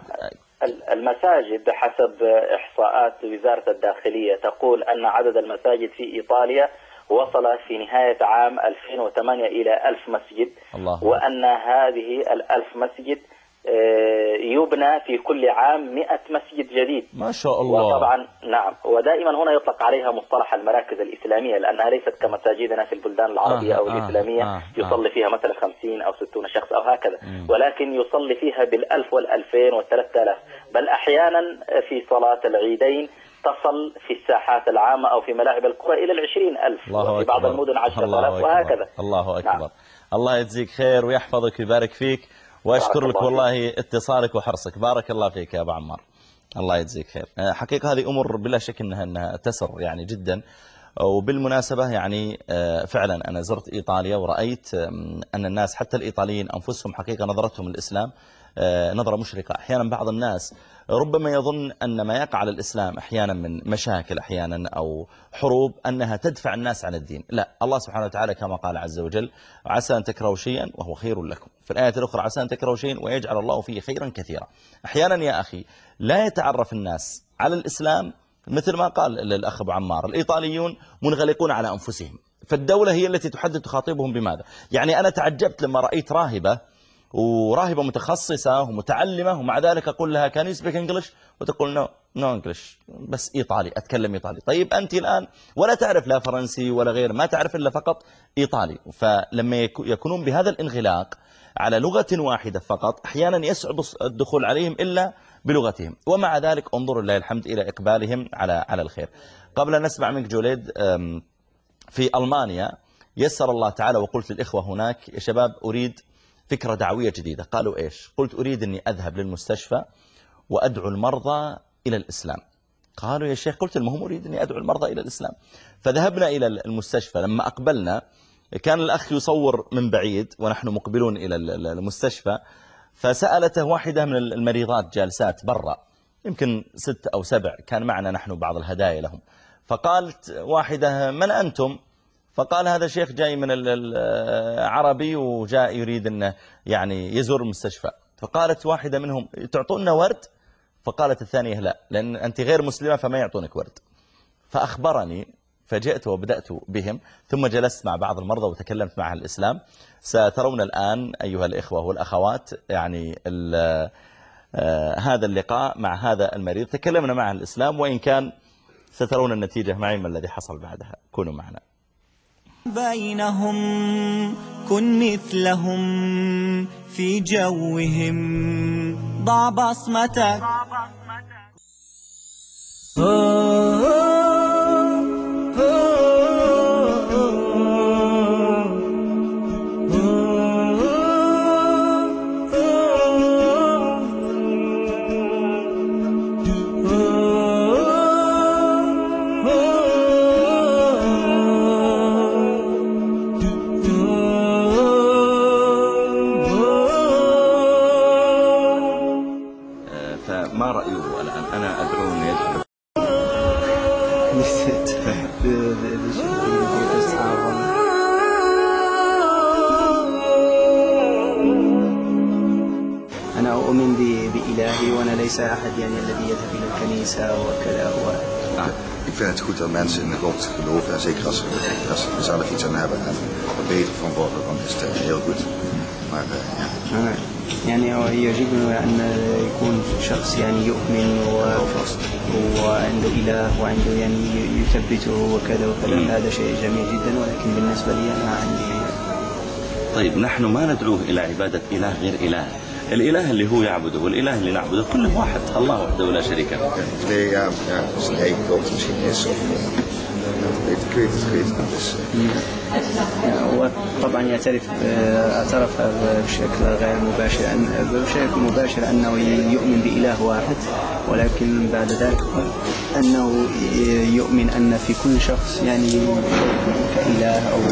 المساجد حسب إحصاءات وزارة الداخلية تقول أن عدد المساجد في إيطاليا وصل في نهاية عام ألفين وثمانية إلى ألف مسجد. الله. وأن هذه الألف مسجد يبنى في كل عام مئة مسجد جديد. ما شاء الله. وطبعا نعم، ودائما هنا يطلق عليها مصطلح المراكز الإسلامية، لأنها ليست كمساجدنا في البلدان العربية آه أو الإسلامية آه يصلي فيها مثلا خمسين أو ستون شخص أو هكذا، م. ولكن يصلي فيها بالألف والألفين والثلاثة آلاف، بل أحيانا في صلاة العيدين تصل في الساحات العامة أو في ملاعب القرى إلى العشرين ألف، وفي بعض المدن عشرة آلاف وهكذا. الله أكبر. نعم. الله يجزيك خير ويحفظك ويبارك فيك، وأشكر لك والله اتصالك وحرصك. بارك الله فيك يا أبو عمار، الله يجزيك خير. حقيقة هذه أمور بلا شك أنها, أنها تسر يعني جدا. وبالمناسبة يعني فعلا أنا زرت إيطاليا ورأيت أن الناس حتى الإيطاليين أنفسهم حقيقة نظرتهم للإسلام نظرة مشرقة. أحيانا بعض الناس ربما يظن أن ما يقع على الإسلام أحيانا من مشاكل أحيانا أو حروب أنها تدفع الناس عن الدين. لا، الله سبحانه وتعالى كما قال عز وجل: عسى أن تكرهوا شيئا وهو خير لكم. في الآية الأخرى: عسى أن تكرهوا شيئا ويجعل الله فيه خيرا كثيرا. أحيانا يا أخي لا يتعرف الناس على الإسلام مثل ما قال الأخ أبو عمار، الإيطاليون منغلقون على أنفسهم، فالدولة هي التي تحدد تخاطبهم بماذا. يعني أنا تعجبت لما رأيت راهبة وراهبة متخصصة ومتعلمة، ومع ذلك أقول لها كان يسبك إنجلش، وتقول نو نو إنجلش، بس إيطالي، أتكلم إيطالي. طيب أنت الآن ولا تعرف لا فرنسي ولا غير، ما تعرف إلا فقط إيطالي. فلما يكونون بهذا الانغلاق على لغة واحدة فقط أحيانا يصعب الدخول عليهم إلا بلغتهم، ومع ذلك انظروا لله الحمد إلى إقبالهم على على الخير. قبل أن نسمع منك جوليد، في ألمانيا يسر الله تعالى وقلت للإخوة هناك: يا شباب أريد فكرة دعوية جديدة. قالوا إيش؟ قلت: أريد أني أذهب للمستشفى وأدعو المرضى إلى الإسلام. قالوا: يا شيخ. قلت: المهم أريد أني أدعو المرضى إلى الإسلام. فذهبنا إلى المستشفى. لما أقبلنا كان الأخ يصور من بعيد ونحن مقبلون إلى المستشفى، فسألته واحدة من المريضات جالسات برا، يمكن ست أو سبع، كان معنا نحن بعض الهدايا لهم. فقالت واحدة: من أنتم؟ فقال: هذا شيخ جاي من العربي وجاء يريد أن يعني يزور المستشفى. فقالت واحدة منهم: تعطونا ورد؟ فقالت الثانية: لا، لأن أنت غير مسلمة فما يعطونك ورد. فأخبرني، فجئت وبدأت بهم، ثم جلست مع بعض المرضى وتكلمت معها الإسلام. سترون الآن أيها الإخوة والأخوات يعني هذا اللقاء مع هذا المريض، تكلمنا معه الإسلام، وإن كان سترون النتيجة معي ما الذي حصل بعدها. كونوا معنا. بينهم كن مثلهم في جوهم، ضع بصمتك. فما رأيه الآن؟ أنا أدعو أن يدخل. أنا أؤمن بإلهي وأنا ليس أحد يعني الذي يذهب إلى الكنيسة وكذا. Nou, ik vind het goed dat mensen in God geloven en zeker als ze, als ze er zelf iets aan hebben en er beter van worden, dan is het heel goed. Maar uh, ja. يعني يجب أن يكون شخص يعني يؤمن وعنده إله وعنده يعني يثبته وكذا وكذا. هذا شيء جميل جدا، ولكن بالنسبة لي أنا عندي. طيب نحن ما ندعوه إلى عبادة إله غير إله. الإله اللي هو يعبده والإله اللي نعبده كله واحد، الله وحده ولا شريك له. Nee, ja, ja, dat is een eigen God misschien is of weet ik weet het, ik weet het dus. هو طبعا يعترف اعترف بشكل غير مباشر أن بشكل مباشر أنه يؤمن بإله واحد، ولكن بعد ذلك أنه يؤمن أن في كل شخص يعني كإله أو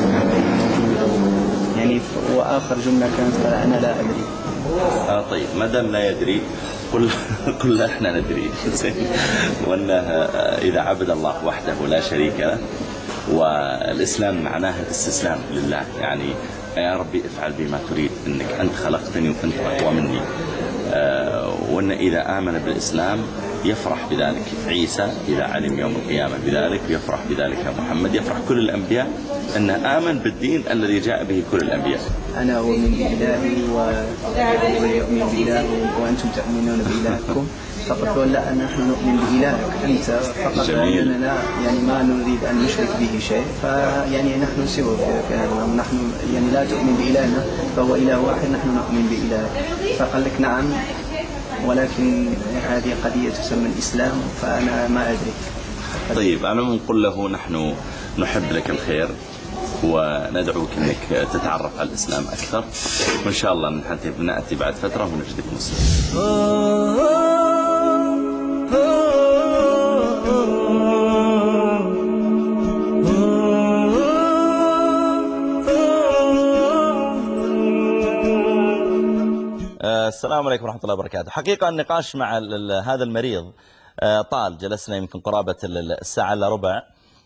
يعني. وآخر جملة كانت قال أنا لا أدري. آه طيب ما دام لا يدري قل قل احنا ندري وانه اذا عبد الله وحده لا شريك له، والاسلام معناه الاستسلام لله، يعني يا ربي افعل بما تريد، انك انت خلقتني وانت اقوى مني. آه وان اذا امن بالاسلام يفرح بذلك عيسى إذا علم يوم القيامة بذلك، يفرح بذلك محمد، يفرح كل الأنبياء أنه آمن بالدين الذي جاء به كل الأنبياء. أنا أؤمن بإلهي ويؤمن بإله وأنتم تؤمنون بإلهكم، فقالوا لا نحن نؤمن بإلهك أنت فقط، لأننا لا يعني ما نريد أن نشرك به شيء، فيعني نحن سوا في هذا. نحن يعني لا تؤمن بإلهنا فهو إله واحد، نحن نؤمن بإلهك. فقال لك نعم، ولكن هذه قضية تسمى الإسلام، فأنا ما أدري. طيب أنا نقول له نحن نحب لك الخير وندعوك أنك تتعرف على الإسلام أكثر، وإن شاء الله نأتي بعد فترة ونجدك مسلم. السلام عليكم ورحمة الله وبركاته. حقيقة النقاش مع هذا المريض طال، جلسنا يمكن قرابة الساعة إلا ربع،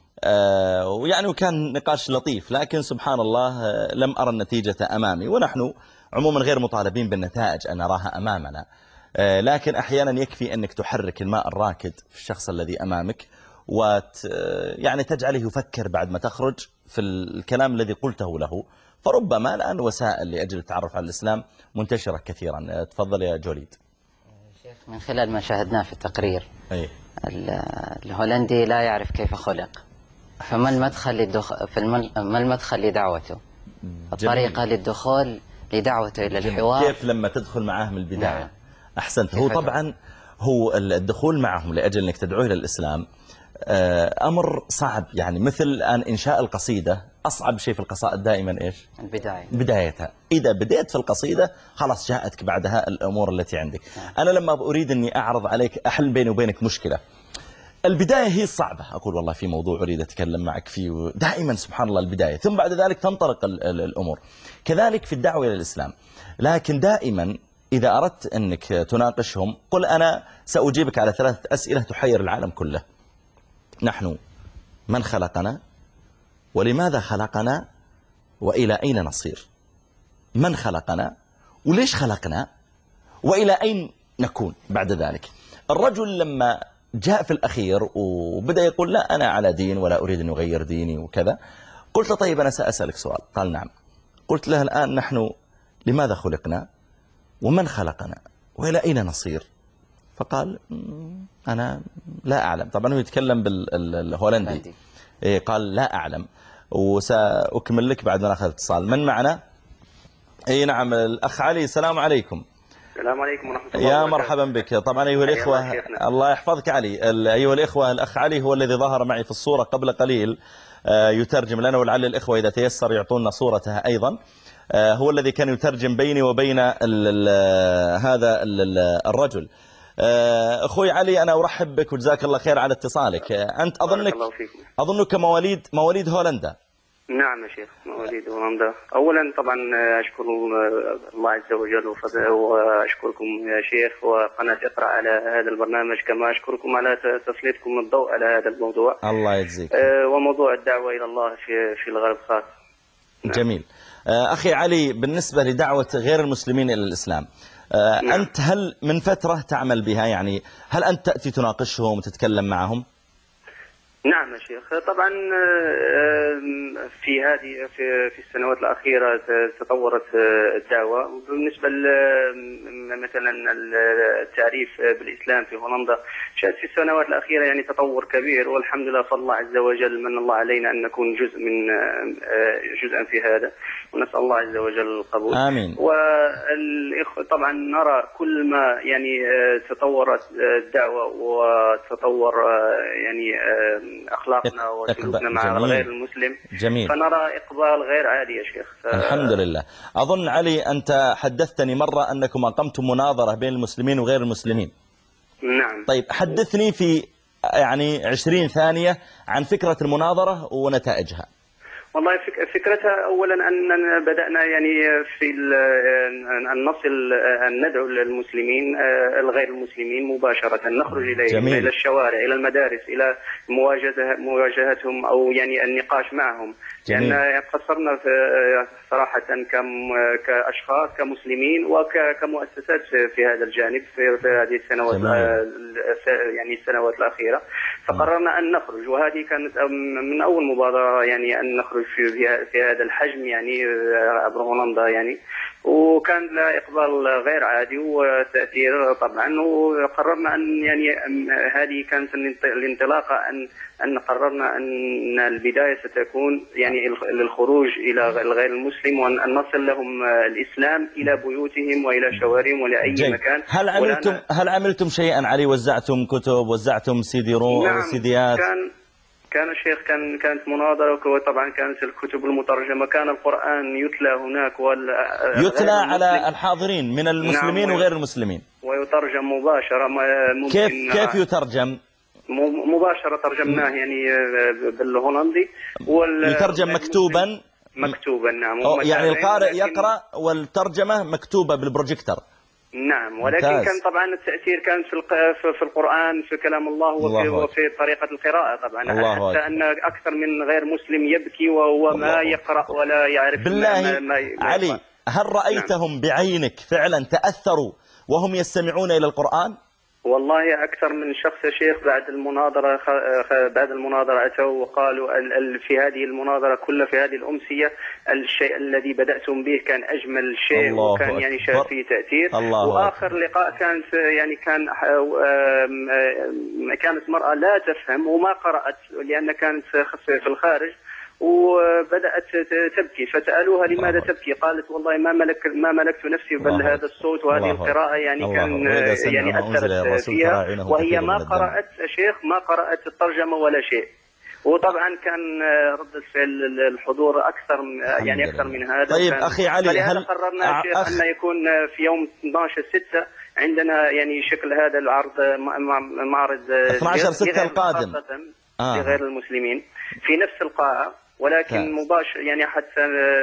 ويعني وكان نقاش لطيف، لكن سبحان الله لم أرى النتيجة أمامي، ونحن عموما غير مطالبين بالنتائج أن نراها أمامنا، لكن أحيانا يكفي أنك تحرك الماء الراكد في الشخص الذي أمامك وت يعني تجعله يفكر بعد ما تخرج في الكلام الذي قلته له، فربما الآن وسائل لأجل التعرف على الإسلام منتشرة كثيرا. تفضل يا جوليد. شيخ من خلال ما شاهدناه في التقرير، أي. الهولندي لا يعرف كيف خلق، فما المدخل للدخ... في المل... ما المدخل لدعوته؟ الطريقة للدخول لدعوته إلى الحوار كيف لما تدخل معه من البداية؟ نعم. أحسنت. هو طبعا هو الدخول معهم لأجل أنك تدعوه إلى الإسلام أمر صعب، يعني مثل الآن إنشاء القصيدة، أصعب شيء في القصائد دائما إيش؟ البداية، بدايتها. إذا بديت في القصيدة خلاص جاءتك بعدها الأمور التي عندك. أنا لما أريد أني أعرض عليك أحل بيني وبينك مشكلة، البداية هي الصعبة، أقول والله في موضوع أريد أتكلم معك فيه، دائما سبحان الله البداية، ثم بعد ذلك تنطلق الأمور. كذلك في الدعوة إلى الإسلام، لكن دائما إذا أردت أنك تناقشهم قل أنا سأجيبك على ثلاثة أسئلة تحير العالم كله. نحن من خلقنا؟ ولماذا خلقنا؟ وإلى أين نصير؟ من خلقنا؟ وليش خلقنا؟ وإلى أين نكون بعد ذلك؟ الرجل لما جاء في الأخير وبدأ يقول لا أنا على دين ولا أريد أن أغير ديني وكذا، قلت طيب أنا سأسألك سؤال. قال نعم. قلت له الآن نحن لماذا خلقنا؟ ومن خلقنا؟ وإلى أين نصير؟ فقال أنا لا أعلم. طبعا هو يتكلم بالهولندي. إيه قال لا أعلم، وسأكمل لك بعد ما نأخذ اتصال. من معنا؟ أي نعم الأخ علي. السلام عليكم. السلام عليكم ورحمة الله يا وبركاته. مرحبا بك. طبعا أيها الإخوة، الله يحفظك علي. أيها الإخوة، الأخ علي هو الذي ظهر معي في الصورة قبل قليل يترجم لنا، ولعل الإخوة إذا تيسر يعطونا صورتها أيضا. هو الذي كان يترجم بيني وبين ال ال هذا ال الرجل. أخوي علي، أنا أرحب بك وجزاك الله خير على اتصالك. أنت أظنك أظنك مواليد مواليد هولندا. نعم يا شيخ، مواليد هولندا. أولا طبعا أشكر الله عز وجل وأشكركم يا شيخ وقناة اقرأ على هذا البرنامج، كما أشكركم على تسليطكم الضوء على هذا الموضوع. الله يجزيك. وموضوع الدعوة إلى الله في في الغرب خاص. نعم. جميل. أخي علي، بالنسبة لدعوة غير المسلمين إلى الإسلام، نعم. أنت هل من فترة تعمل بها؟ يعني هل أنت تأتي تناقشهم وتتكلم معهم؟ نعم يا شيخ، طبعا في هذه في في السنوات الأخيرة تطورت الدعوة. بالنسبة مثلا التعريف بالإسلام في هولندا شهد في السنوات الأخيرة يعني تطور كبير، والحمد لله فالله عز وجل من الله علينا أن نكون جزء من جزءا في هذا، ونسأل الله عز وجل القبول. آمين. والإخوة طبعا نرى كل ما يعني تطورت الدعوة وتطور يعني أخلاقنا وسلوكنا مع غير المسلم. جميل. فنرى إقبال غير عادي يا شيخ. ف... الحمد لله. أظن علي أنت حدثتني مرة أنكم أقمتم مناظرة بين المسلمين وغير المسلمين. نعم. طيب حدثني في يعني عشرين ثانية عن فكرة المناظرة ونتائجها. والله فكرتها أولا أننا بدأنا يعني في أن نصل أن ندعو المسلمين الغير المسلمين مباشرة، نخرج إليهم إلى الشوارع إلى المدارس إلى مواجهة مواجهتهم أو يعني النقاش معهم. لأن يعني قصرنا صراحة كم كأشخاص كمسلمين وكمؤسسات في هذا الجانب في هذه السنوات يعني السنوات الأخيرة، فقررنا أن نخرج، وهذه كانت من أول مبادرة يعني أن نخرج في في هذا الحجم يعني عبر هولندا يعني، وكان له إقبال غير عادي وتأثير طبعا. وقررنا أن يعني هذه كانت الانطلاقة أن أن قررنا أن البداية ستكون يعني للخروج إلى الغير المسلم وأن نصل لهم الإسلام إلى بيوتهم وإلى شوارعهم وإلى أي جيد. مكان. هل عملتم هل عملتم شيئا علي؟ وزعتم كتب، وزعتم سيدي رو نعم. سيديات؟ كان كان الشيخ كان كانت مناظرة، وطبعا كانت الكتب المترجمة، كان القرآن يتلى هناك وال يتلى على الحاضرين من المسلمين. نعم. وغير المسلمين، ويترجم مباشرة. ممكن كيف كيف يترجم؟ مباشرة ترجمناه يعني بالهولندي. يترجم مكتوبا مكتوبا نعم. يعني القارئ يقرأ والترجمة مكتوبة بالبروجيكتر. نعم، ولكن ممتاز. كان طبعا التأثير كان في في القرآن في كلام الله وفي, الله وفي طريقة القراءة طبعا. الله حتى أن أكثر من غير مسلم يبكي وهو ما يقرأ ولا يعرف. بالله ما ما ما علي، هل رأيتهم نعم. بعينك فعلا تأثروا وهم يستمعون إلى القرآن؟ والله أكثر من شخص يا شيخ بعد المناظرة بعد المناظرة أتوا وقالوا في هذه المناظرة كلها في هذه الأمسية الشيء الذي بدأتم به كان أجمل شيء وكان يعني شاف فيه تأثير. وآخر لقاء كانت يعني كان كانت مرأة لا تفهم وما قرأت لأن كانت في الخارج وبدأت تبكي، فسألوها لماذا تبكي؟ قالت والله ما ملك ما ملكت نفسي بل هذا الصوت وهذه القراءة يعني كان يعني أثرت فيها، وهي ما قرأت شيخ ما قرأت الترجمة ولا شيء. وطبعا كان ردة فعل الحضور أكثر يعني أكثر من هذا. طيب أخي علي، هل قررنا شيخ أخ... أن يكون في يوم اثني عشر ستة عندنا يعني شكل هذا العرض معرض اثني عشر ستة القادم آه. لغير المسلمين في نفس القاعة، ولكن مباشر يعني حتى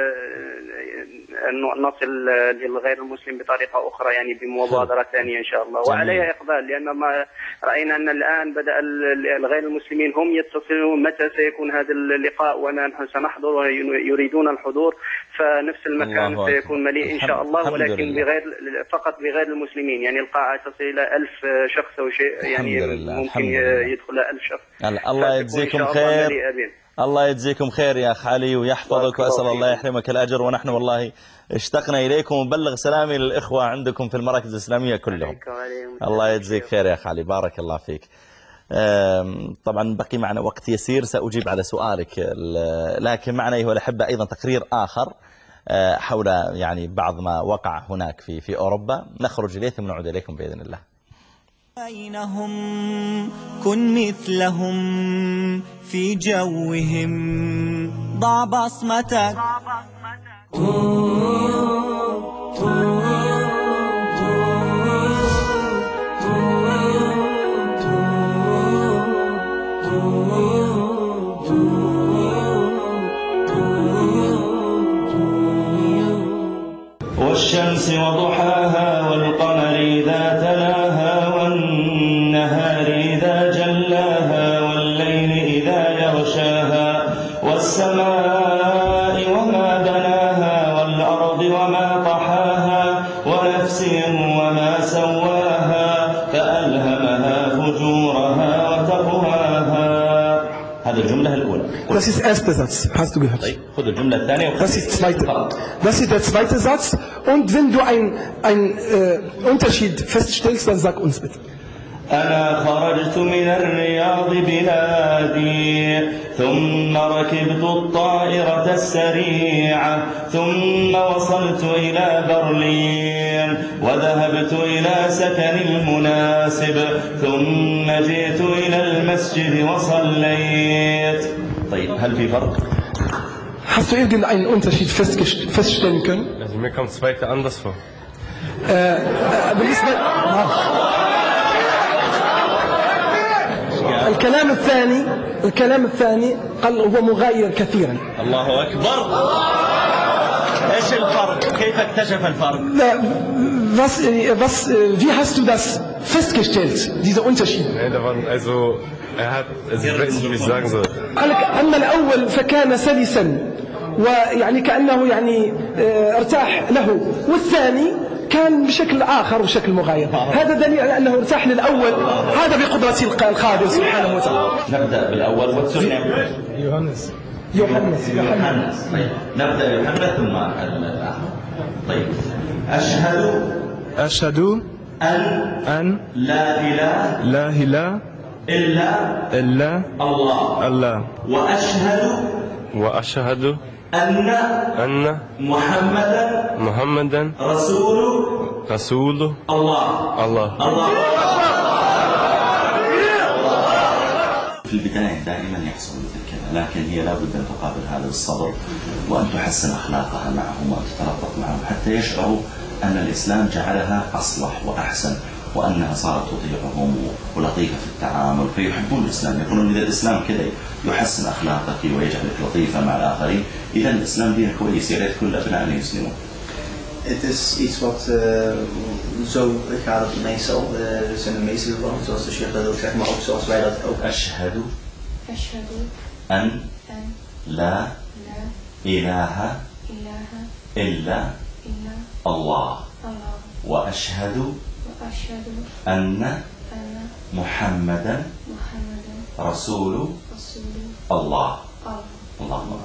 نصل للغير المسلم بطريقة أخرى يعني بمبادرة ثانية إن شاء الله. جميل. وعليها إقبال، لأن ما رأينا أن الآن بدأ الغير المسلمين هم يتصلون متى سيكون هذا اللقاء ونحن سنحضر ويريدون الحضور، فنفس المكان سيكون مليء إن شاء الله، ولكن بغير فقط بغير المسلمين. يعني القاعة تصل إلى ألف شخص أو شيء يعني ممكن يدخل ألف شخص. الله يجزيكم خير. الله يجزيكم خير يا أخ علي ويحفظك، وأسأل الله يحرمك الأجر. ونحن والله اشتقنا إليكم، وبلغ سلامي للإخوة عندكم في المراكز الإسلامية كلهم. الله يجزيك خير يا أخ علي، بارك الله فيك. طبعا بقي معنا وقت يسير، سأجيب على سؤالك، لكن معنا أيها الأحبة أيضا تقرير آخر حول يعني بعض ما وقع هناك في في أوروبا. نخرج إليه ثم نعود إليكم بإذن الله. بينهم كن مثلهم في جوهم ضع بصمتك. والشمس وضحاها والقمر إذا تلاها والنهار إذا جلاها والليل إذا يغشاها والسماء وما بناها والأرض وما طحاها ونفس وما سواها فألهمها فجورها وتقواها. هذه الجملة الأولى. Das ist der erste Satz, hast du gehört? طيب خذ الجملة الثانية. Das ist zweite. Das ist der zweite Satz. Und wenn du einen äh, Unterschied feststellst, dann sag uns bitte. أنا خرجت من الرياض بلادي ثم ركبت الطائرة السريعة ثم وصلت إلى برلين وذهبت إلى سكن المناسب ثم جئت إلى المسجد وصليت. طيب هل في فرق؟ Hast du irgendeinen Unterschied feststellen können? Also mir kommt das zweite anders vor. Äh, بالنسبة الكلام الثاني الكلام الثاني قال هو مغاير كثيرا. الله أكبر. إيش الفرق؟ كيف اكتشف الفرق؟ Was, was, wie hast du das festgestellt, diese Unterschiede? Nee, da waren, also, er hat, also ich weiß nicht, wie ich sagen soll. قال لك أما الأول فكان سلسا ويعني كأنه يعني ارتاح له، والثاني كان بشكل آخر وشكل مغاير. هذا دليل على أنه ارتاح للأول، هذا بقدرة القادر سبحانه وتعالى. نبدأ بالأول وتسمى يوحنس يوحنس يوحنس. طيب نبدأ يوحنا ثم الآخر. طيب أشهد أشهد أن أن لا إله لا إله إلا إلا الله الله وأشهد وأشهد أن أن محمدا محمدا رسول رسول الله الله الله. في البداية دائما يحصل مثل كذا، لكن هي لابد أن تقابل هذا بالصبر وأن تحسن أخلاقها معهم وأن تتربط معهم حتى يشعروا أن الإسلام جعلها أصلح وأحسن وأنها صارت تطيعهم ولطيفة في التعامل فيحبون الإسلام، يقولون إذا الإسلام كذا يحسن أخلاقك ويجعلك لطيفة مع الآخرين، إذا الإسلام دين كويس، يا ريت كل أبنائنا يسلمون. Het is iets wat uh, zo gaat het meestal, uh, dus in de meeste gevallen, zoals de sheikh dat ook zegt, maar ook zoals wij dat ook. Ashhadu Ashhadu an an la ilaha illa Allah wa ashhadu anna Muhammadan Rasul Allah. Allahumma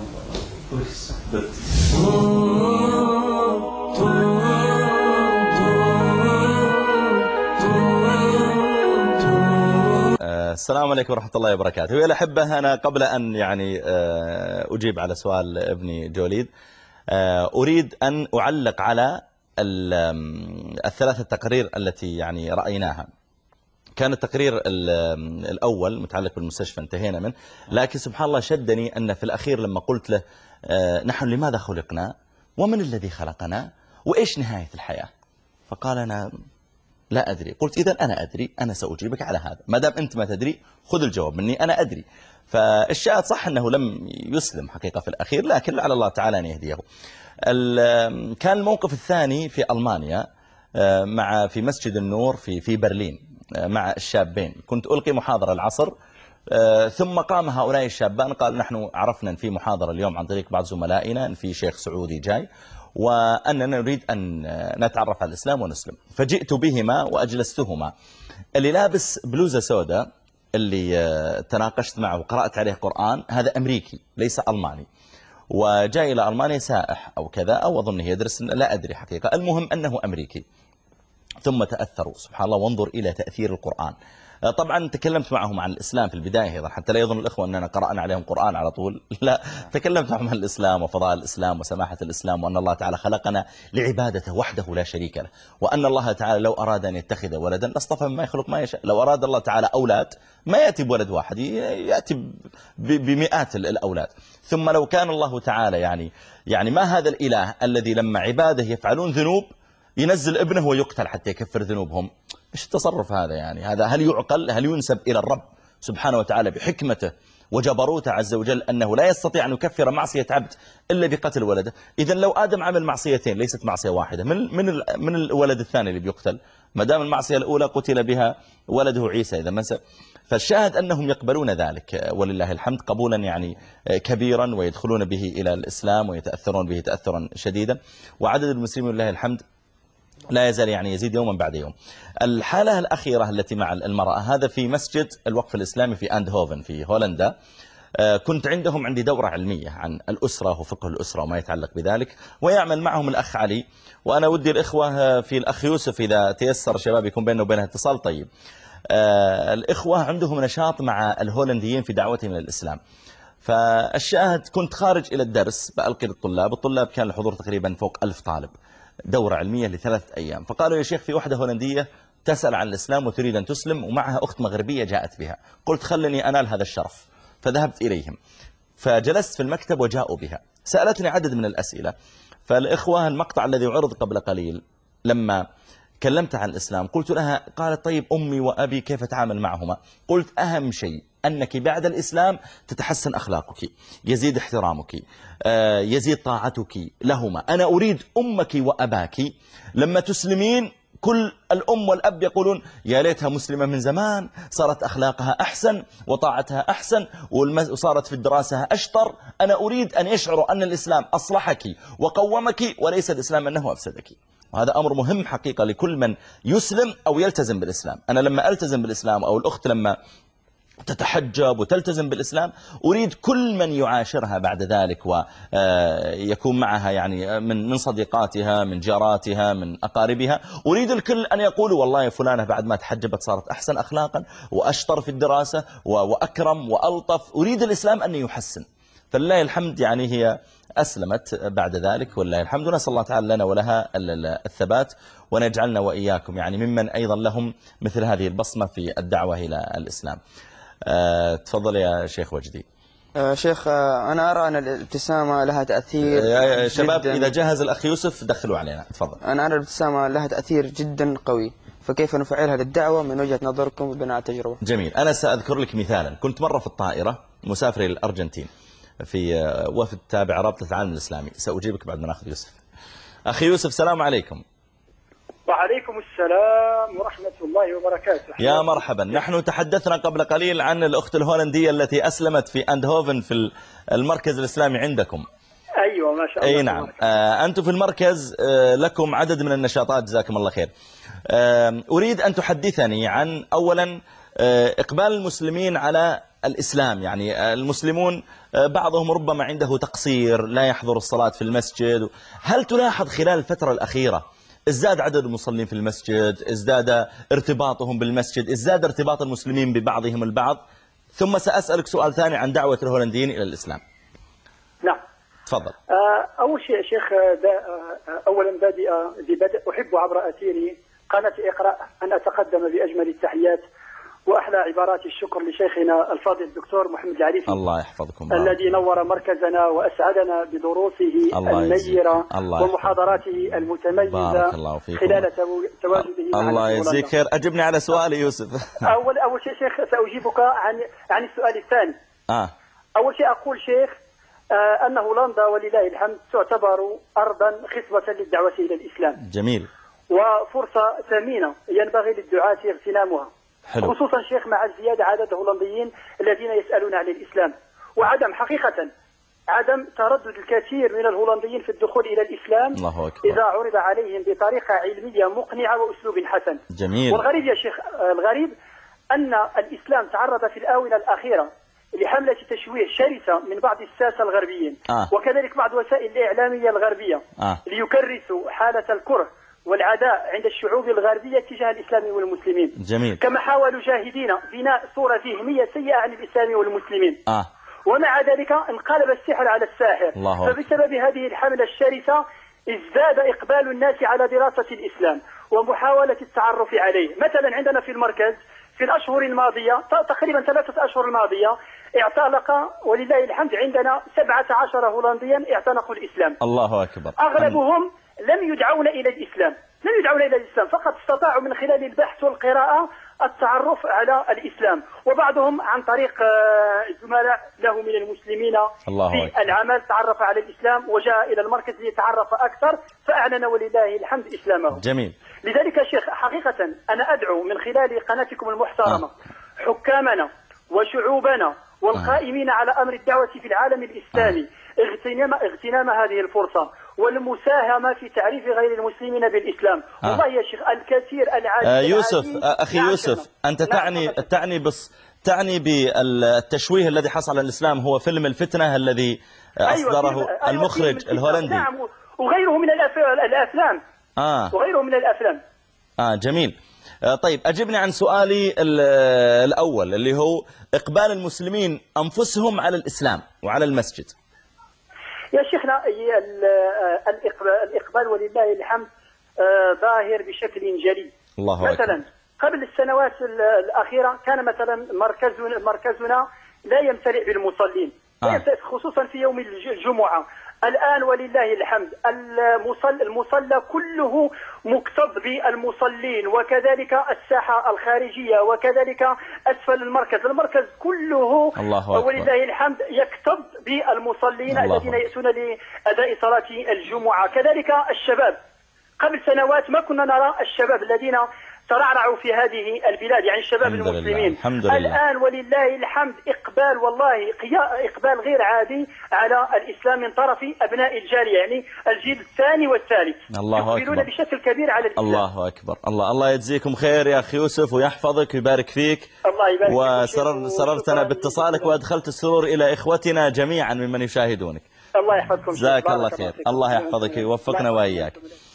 السلام عليكم ورحمة الله وبركاته. يا الأحبة، أنا قبل أن يعني أجيب على سؤال ابني جوليد أريد أن أعلق على الثلاثة تقارير التي يعني رأيناها. كان التقرير الأول متعلق بالمستشفى انتهينا منه، لكن سبحان الله شدني أن في الأخير لما قلت له نحن لماذا خلقنا ومن الذي خلقنا وإيش نهاية الحياة، فقال أنا لا أدري. قلت إذن أنا أدري، أنا سأجيبك على هذا، ما دام أنت ما تدري خذ الجواب مني، أنا أدري. فالشاهد صح أنه لم يسلم حقيقة في الأخير، لكن لعل الله تعالى أن يهديه. كان الموقف الثاني في ألمانيا مع في مسجد النور في في برلين مع الشابين. كنت ألقي محاضرة العصر، ثم قام هؤلاء الشابان قال نحن عرفنا أن في محاضرة اليوم عن طريق بعض زملائنا أن في شيخ سعودي جاي وأننا نريد أن نتعرف على الإسلام ونسلم. فجئت بهما وأجلستهما. اللي لابس بلوزة سوداء اللي تناقشت معه وقرأت عليه قرآن هذا أمريكي ليس ألماني، وجاء إلى ألمانيا سائح أو كذا أو أظنه يدرس، لا أدري حقيقة، المهم أنه أمريكي. ثم تأثروا سبحان الله، وانظر إلى تأثير القرآن. طبعا تكلمت معهم عن الإسلام في البداية أيضا، حتى لا يظن الإخوة أننا قرأنا عليهم قرآن على طول، لا، تكلمت معهم عن الإسلام وفضاء الإسلام وسماحة الإسلام، وأن الله تعالى خلقنا لعبادته وحده لا شريك له، وأن الله تعالى لو أراد أن يتخذ ولدا لاصطفى ما يخلق ما يشاء. لو أراد الله تعالى أولاد ما يأتي بولد واحد، يأتي بمئات الأولاد. ثم لو كان الله تعالى يعني يعني ما هذا الإله الذي لما عباده يفعلون ذنوب ينزل ابنه ويقتل حتى يكفر ذنوبهم؟ ايش التصرف هذا يعني؟ هذا هل يعقل؟ هل ينسب إلى الرب سبحانه وتعالى بحكمته وجبروته عز وجل أنه لا يستطيع أن يكفر معصية عبد إلا بقتل ولده؟ إذا لو آدم عمل معصيتين ليست معصية واحدة، من من من الولد الثاني اللي بيقتل؟ ما دام المعصية الأولى قتل بها ولده عيسى إذا ما سب. فالشاهد أنهم يقبلون ذلك ولله الحمد قبولا يعني كبيرا، ويدخلون به إلى الإسلام ويتأثرون به تأثرا شديدا، وعدد المسلمين لله الحمد لا يزال يعني يزيد يوما بعد يوم. الحالة الأخيرة التي مع المرأة هذا في مسجد الوقف الإسلامي في أندهوفن في هولندا. كنت عندهم عندي دورة علمية عن الأسرة وفقه الأسرة وما يتعلق بذلك، ويعمل معهم الأخ علي، وأنا ودي الإخوة في الأخ يوسف إذا تيسر شباب يكون بيننا وبينها اتصال طيب. الإخوة عندهم نشاط مع الهولنديين في دعوتهم إلى الإسلام. فالشاهد كنت خارج إلى الدرس بألقي للطلاب، الطلاب كان الحضور تقريبا فوق ألف طالب، دورة علمية لثلاث أيام. فقالوا يا شيخ في وحدة هولندية تسأل عن الإسلام وتريد أن تسلم ومعها أخت مغربية جاءت بها. قلت خلني أنال هذا الشرف، فذهبت إليهم فجلست في المكتب وجاءوا بها. سألتني عدد من الأسئلة. فالإخوة المقطع الذي عرض قبل قليل لما كلمت عن الإسلام قلت لها، قالت طيب أمي وأبي كيف أتعامل معهما؟ قلت أهم شيء أنك بعد الإسلام تتحسن أخلاقك، يزيد احترامك، يزيد طاعتك لهما. أنا أريد أمك وأباك لما تسلمين كل الأم والأب يقولون يا ليتها مسلمة من زمان، صارت أخلاقها أحسن وطاعتها أحسن وصارت في الدراسة أشطر. أنا أريد أن يشعروا أن الإسلام أصلحك وقومك وليس الإسلام أنه أفسدك. وهذا أمر مهم حقيقة لكل من يسلم أو يلتزم بالإسلام. أنا لما ألتزم بالإسلام أو الأخت لما تتحجب وتلتزم بالإسلام أريد كل من يعاشرها بعد ذلك ويكون معها يعني من من صديقاتها من جاراتها من أقاربها، أريد الكل أن يقولوا والله فلانة بعد ما تحجبت صارت أحسن أخلاقا وأشطر في الدراسة وأكرم وألطف. أريد الإسلام أن يحسن. فلله الحمد يعني هي أسلمت بعد ذلك والله الحمد، ونسأل الله تعالى لنا ولها الثبات ونجعلنا وإياكم يعني ممن أيضا لهم مثل هذه البصمة في الدعوة إلى الإسلام. أه تفضل يا شيخ وجدي. أه شيخ أه أنا أرى أن الابتسامة لها تأثير يا شباب إذا جهز الأخ يوسف دخلوا علينا تفضل. أنا أرى الابتسامة لها تأثير جدا قوي، فكيف نفعلها للدعوة من وجهة نظركم بناء على التجربة؟ جميل. أنا سأذكر لك مثالا. كنت مرة في الطائرة مسافر إلى الأرجنتين في وفد تابع رابطة العالم الإسلامي، سأجيبك بعد ما نأخذ يوسف. أخي يوسف سلام عليكم. وعليكم السلام ورحمة الله وبركاته. يا مرحبا. نحن تحدثنا قبل قليل عن الأخت الهولندية التي أسلمت في أندهوفن في المركز الإسلامي عندكم. أيوة ما شاء الله. أي نعم. آه أنتم في المركز آه لكم عدد من النشاطات جزاكم الله خير. آه أريد أن تحدثني عن أولا آه إقبال المسلمين على الإسلام. يعني المسلمون بعضهم ربما عنده تقصير، لا يحضر الصلاة في المسجد. هل تلاحظ خلال الفترة الأخيرة ازداد عدد المصلين في المسجد، ازداد ارتباطهم بالمسجد، ازداد ارتباط المسلمين ببعضهم البعض؟ ثم سأسألك سؤال ثاني عن دعوة الهولنديين إلى الإسلام. نعم تفضل. أول شيء يا شيخ، أولا بادئ ببدء أحب عبر أثير قناة إقرأ أن أتقدم بأجمل التحيات وأحلى عبارات الشكر لشيخنا الفاضل الدكتور محمد العريفي، الله يحفظكم، الذي نور مركزنا وأسعدنا بدروسه النيرة ومحاضراته المتميزة خلال تواجده. الله يجزيك خير. أجبني على سؤالي يوسف. أول أول شيء شيخ سأجيبك عن عن السؤال الثاني. آه. أول شيء أقول شيخ آه أن هولندا ولله الحمد تعتبر أرضا خصبة للدعوة إلى الإسلام. جميل. وفرصة ثمينة ينبغي للدعاة اغتنامها. حلو. خصوصا شيخ مع زيادة عدد الهولنديين الذين يسألون عن الإسلام، وعدم حقيقة عدم تردد الكثير من الهولنديين في الدخول إلى الإسلام. الله أكبر. إذا عرض عليهم بطريقة علمية مقنعة وأسلوب حسن. جميل. والغريب يا شيخ الغريب أن الإسلام تعرض في الآونة الأخيرة لحملة تشويه شرسة من بعض الساسة الغربيين. آه. وكذلك بعض وسائل الإعلامية الغربية آه. ليكرسوا حالة الكره والعداء عند الشعوب الغربية تجاه الإسلام والمسلمين. جميل. كما حاولوا جاهدين بناء صورة ذهنية سيئة عن الإسلام والمسلمين. آه. ومع ذلك انقلب السحر على الساحر. الله. فبسبب هذه الحملة الشرسة ازداد إقبال الناس على دراسة الإسلام ومحاولة التعرف عليه. مثلا عندنا في المركز في الأشهر الماضية تقريبا ثلاثة أشهر الماضية اعتنق ولله الحمد عندنا سبعة عشر هولنديا اعتنقوا الإسلام. الله أكبر. أغلبهم لم يدعون إلى الإسلام لم يدعون إلى الإسلام فقط استطاعوا من خلال البحث والقراءة التعرف على الإسلام، وبعضهم عن طريق زملاء له من المسلمين الله في أكبر. العمل تعرف على الإسلام وجاء إلى المركز ليتعرف أكثر فأعلن ولله الحمد إسلامه. جميل. لذلك يا شيخ حقيقة أنا أدعو من خلال قناتكم المحترمة آه. حكامنا وشعوبنا والقائمين على أمر الدعوة في العالم الإسلامي آه. اغتنام, اغتنام هذه الفرصة والمساهمة في تعريف غير المسلمين بالإسلام. آه. والله يا شيخ الكثير العديد آه يوسف العديد. آه أخي نعم يوسف كما. أنت نعم تعني فقط. تعني بس تعني بالتشويه الذي حصل على الإسلام هو فيلم الفتنة الذي أصدره أيوة أيوة المخرج أيوة الهولندي. نعم وغيره من الأفلام آه. وغيره من الأفلام. آه جميل. آه طيب أجبني عن سؤالي الأول اللي هو إقبال المسلمين أنفسهم على الإسلام وعلى المسجد. يا شيخنا الإقبال, الإقبال ولله الحمد ظاهر بشكل جلي. الله مثلا أكبر. قبل السنوات الأخيرة كان مثلا مركزنا, مركزنا لا يمتلئ بالمصلين آه. خصوصا في يوم الجمعة. الآن ولله الحمد المصلى, المصلى كله مكتظ بالمصلين وكذلك الساحة الخارجية وكذلك أسفل المركز المركز كله الله أكبر. ولله الحمد يكتظ بالمصلين الذين يأتون لأداء صلاة الجمعة. كذلك الشباب قبل سنوات ما كنا نرى الشباب الذين ترعرعوا في هذه البلاد يعني الشباب الحمد المسلمين. الحمد لله. الآن ولله الحمد إقبال والله إقبال غير عادي على الإسلام من طرف أبناء الجالية يعني الجيل الثاني والثالث. الله يقبلون أكبر. بشكل كبير على الإسلام. الله أكبر. الله الله يجزيكم خير يا أخي يوسف ويحفظك ويبارك فيك. الله يبارك وسرر سررتنا باتصالك وأدخلت السرور إلى إخوتنا جميعا ممن يشاهدونك. الله يحفظكم. جزاك الله خير. الله يحفظك ويوفقنا وإياك.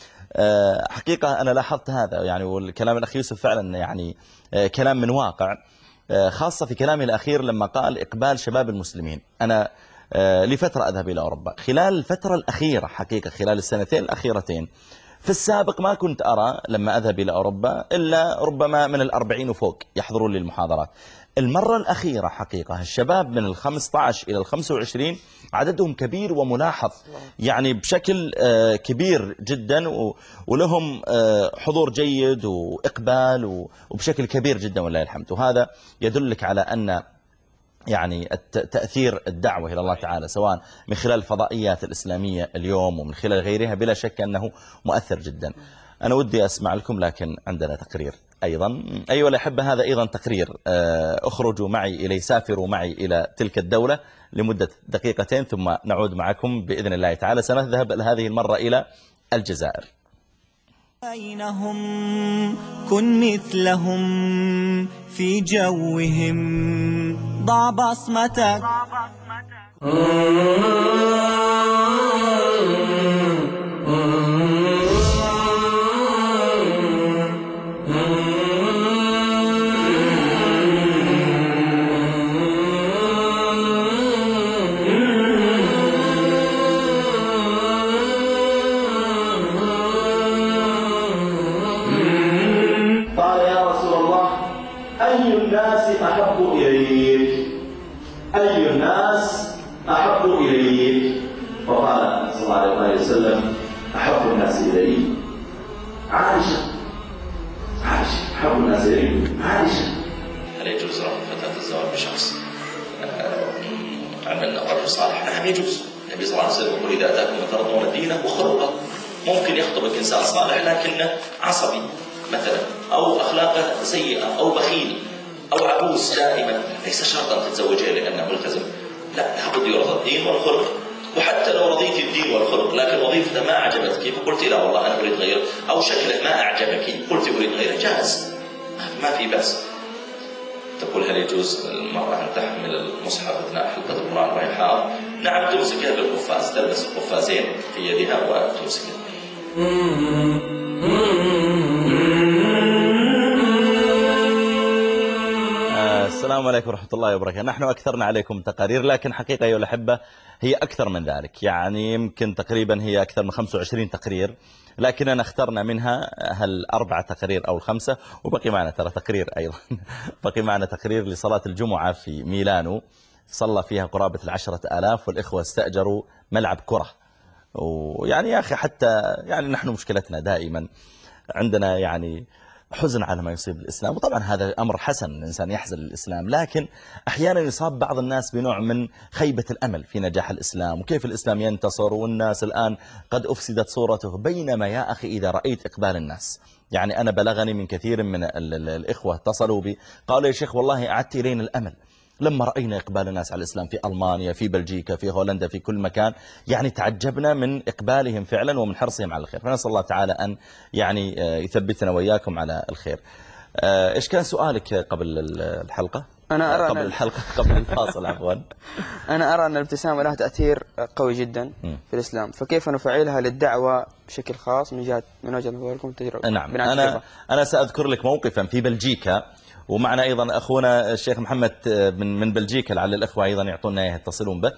حقيقة أنا لاحظت هذا يعني والكلام الأخ يوسف فعلا يعني كلام من واقع خاصة في كلامي الأخير لما قال إقبال شباب المسلمين. أنا لفترة أذهب إلى أوروبا خلال الفترة الأخيرة حقيقة خلال السنتين الأخيرتين. في السابق ما كنت أرى لما أذهب إلى أوروبا إلا ربما من الأربعين وفوق يحضرون لي المحاضرات. المرة الأخيرة حقيقة الشباب من الخمسة عشر إلى الخمسة وعشرين عددهم كبير وملاحظ يعني بشكل كبير جدا ولهم حضور جيد وإقبال وبشكل كبير جدا والله الحمد. وهذا يدلك على أن يعني تأثير الدعوة إلى الله تعالى سواء من خلال الفضائيات الإسلامية اليوم ومن خلال غيرها بلا شك أنه مؤثر جدا. أنا ودي أسمع لكم لكن عندنا تقرير أيضا. أيها الأحبة هذا أيضا تقرير أخرجوا معي إليه سافروا معي إلى تلك الدولة لمدة دقيقتين ثم نعود معكم بإذن الله تعالى. سنذهب هذه المرة إلى الجزائر. بينهم كن مثلهم في جوهم ضع بصمتك. أحب إليك أي الناس أحب إليك؟ فقال صلى الله عليه وسلم أحب الناس إلي عائشة. عائشة أحب الناس إلي عائشة. هل يجوز رفض فتاة الزواج بشخص عمل رجل صالح؟ نعم يجوز. النبي صلى الله عليه وسلم يقول إذا أتاكم من ترضون دينه وخلقه. ممكن يخطبك إنسان صالح لكنه عصبي مثلا أو أخلاقه سيئة أو بخيل أو عبوس دائما، ليس شرطا تتزوجه لأنه ملتزم، لا لابد يرضى الدين والخلق. وحتى لو رضيت الدين والخلق لكن وظيفته ما عجبتك فقلت لا والله أنا أريد غيره، أو شكله ما أعجبك قلت أريد غيره، جائز ما في بأس. تقول هل يجوز المرأة أن تحمل المصحف أثناء حلقة القرآن وهي حائض؟ نعم تمسكها بالقفاز، تلبس القفازين في يدها وتمسكها. السلام عليكم ورحمة الله وبركاته. نحن أكثرنا عليكم تقارير، لكن حقيقة أيها الأحبة هي أكثر من ذلك، يعني يمكن تقريبا هي أكثر من خمسة وعشرين تقرير، لكننا اخترنا منها هل أربعة تقارير أو الخمسة، وبقي معنا ترى تقرير أيضا بقي معنا تقرير لصلاة الجمعة في ميلانو، صلى فيها قرابة العشرة آلاف، والإخوة استأجروا ملعب كرة. ويعني يا أخي حتى يعني نحن مشكلتنا دائما عندنا يعني حزن على ما يصيب الإسلام، وطبعا هذا أمر حسن الإنسان يحزن للإسلام، لكن أحيانا يصاب بعض الناس بنوع من خيبة الأمل في نجاح الإسلام وكيف الإسلام ينتصر، والناس الآن قد أفسدت صورته. بينما يا أخي إذا رأيت إقبال الناس، يعني أنا بلغني من كثير من الإخوة اتصلوا بي قالوا يا شيخ والله أعدت إلينا الأمل لما رأينا إقبال الناس على الإسلام في ألمانيا، في بلجيكا، في هولندا، في كل مكان، يعني تعجبنا من إقبالهم فعلا ومن حرصهم على الخير. فنسأل الله تعالى أن يعني يثبتنا وإياكم على الخير. إيش كان سؤالك قبل الحلقة؟ أنا أرى قبل الحلقة قبل الفاصل عفوا. أنا أرى أن الابتسامة لها تأثير قوي جدا في الإسلام، فكيف نفعلها للدعوة بشكل خاص من جهة من وجهة نظركم التجربة؟ نعم، أنا أنا سأذكر لك موقفا في بلجيكا، ومعنا أيضا أخونا الشيخ محمد من من بلجيكا، لعل الأخوة أيضا يعطونا يتصلون به.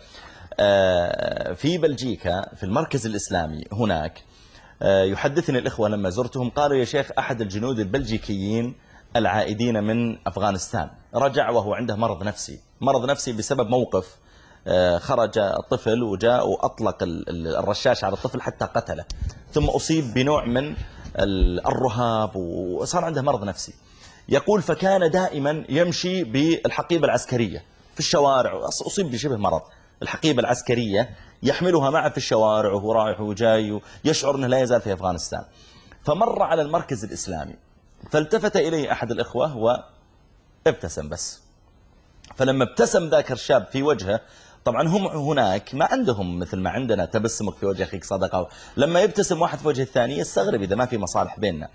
في بلجيكا في المركز الإسلامي هناك يحدثني الإخوة لما زرتهم قالوا يا شيخ أحد الجنود البلجيكيين العائدين من أفغانستان رجع وهو عنده مرض نفسي، مرض نفسي بسبب موقف خرج الطفل وجاء وأطلق الرشاش على الطفل حتى قتله، ثم أصيب بنوع من الرهاب وصار عنده مرض نفسي. يقول فكان دائما يمشي بالحقيبة العسكرية في الشوارع، أصيب بشبه مرض، الحقيبة العسكرية يحملها معه في الشوارع وهو رايح وجاي، يشعر أنه لا يزال في أفغانستان. فمر على المركز الإسلامي فالتفت إليه أحد الإخوة وابتسم بس، فلما ابتسم ذاك الشاب في وجهه، طبعا هم هناك ما عندهم مثل ما عندنا تبسمك في وجه أخيك صدقة، لما يبتسم واحد في وجه الثاني يستغرب إذا ما في مصالح بيننا.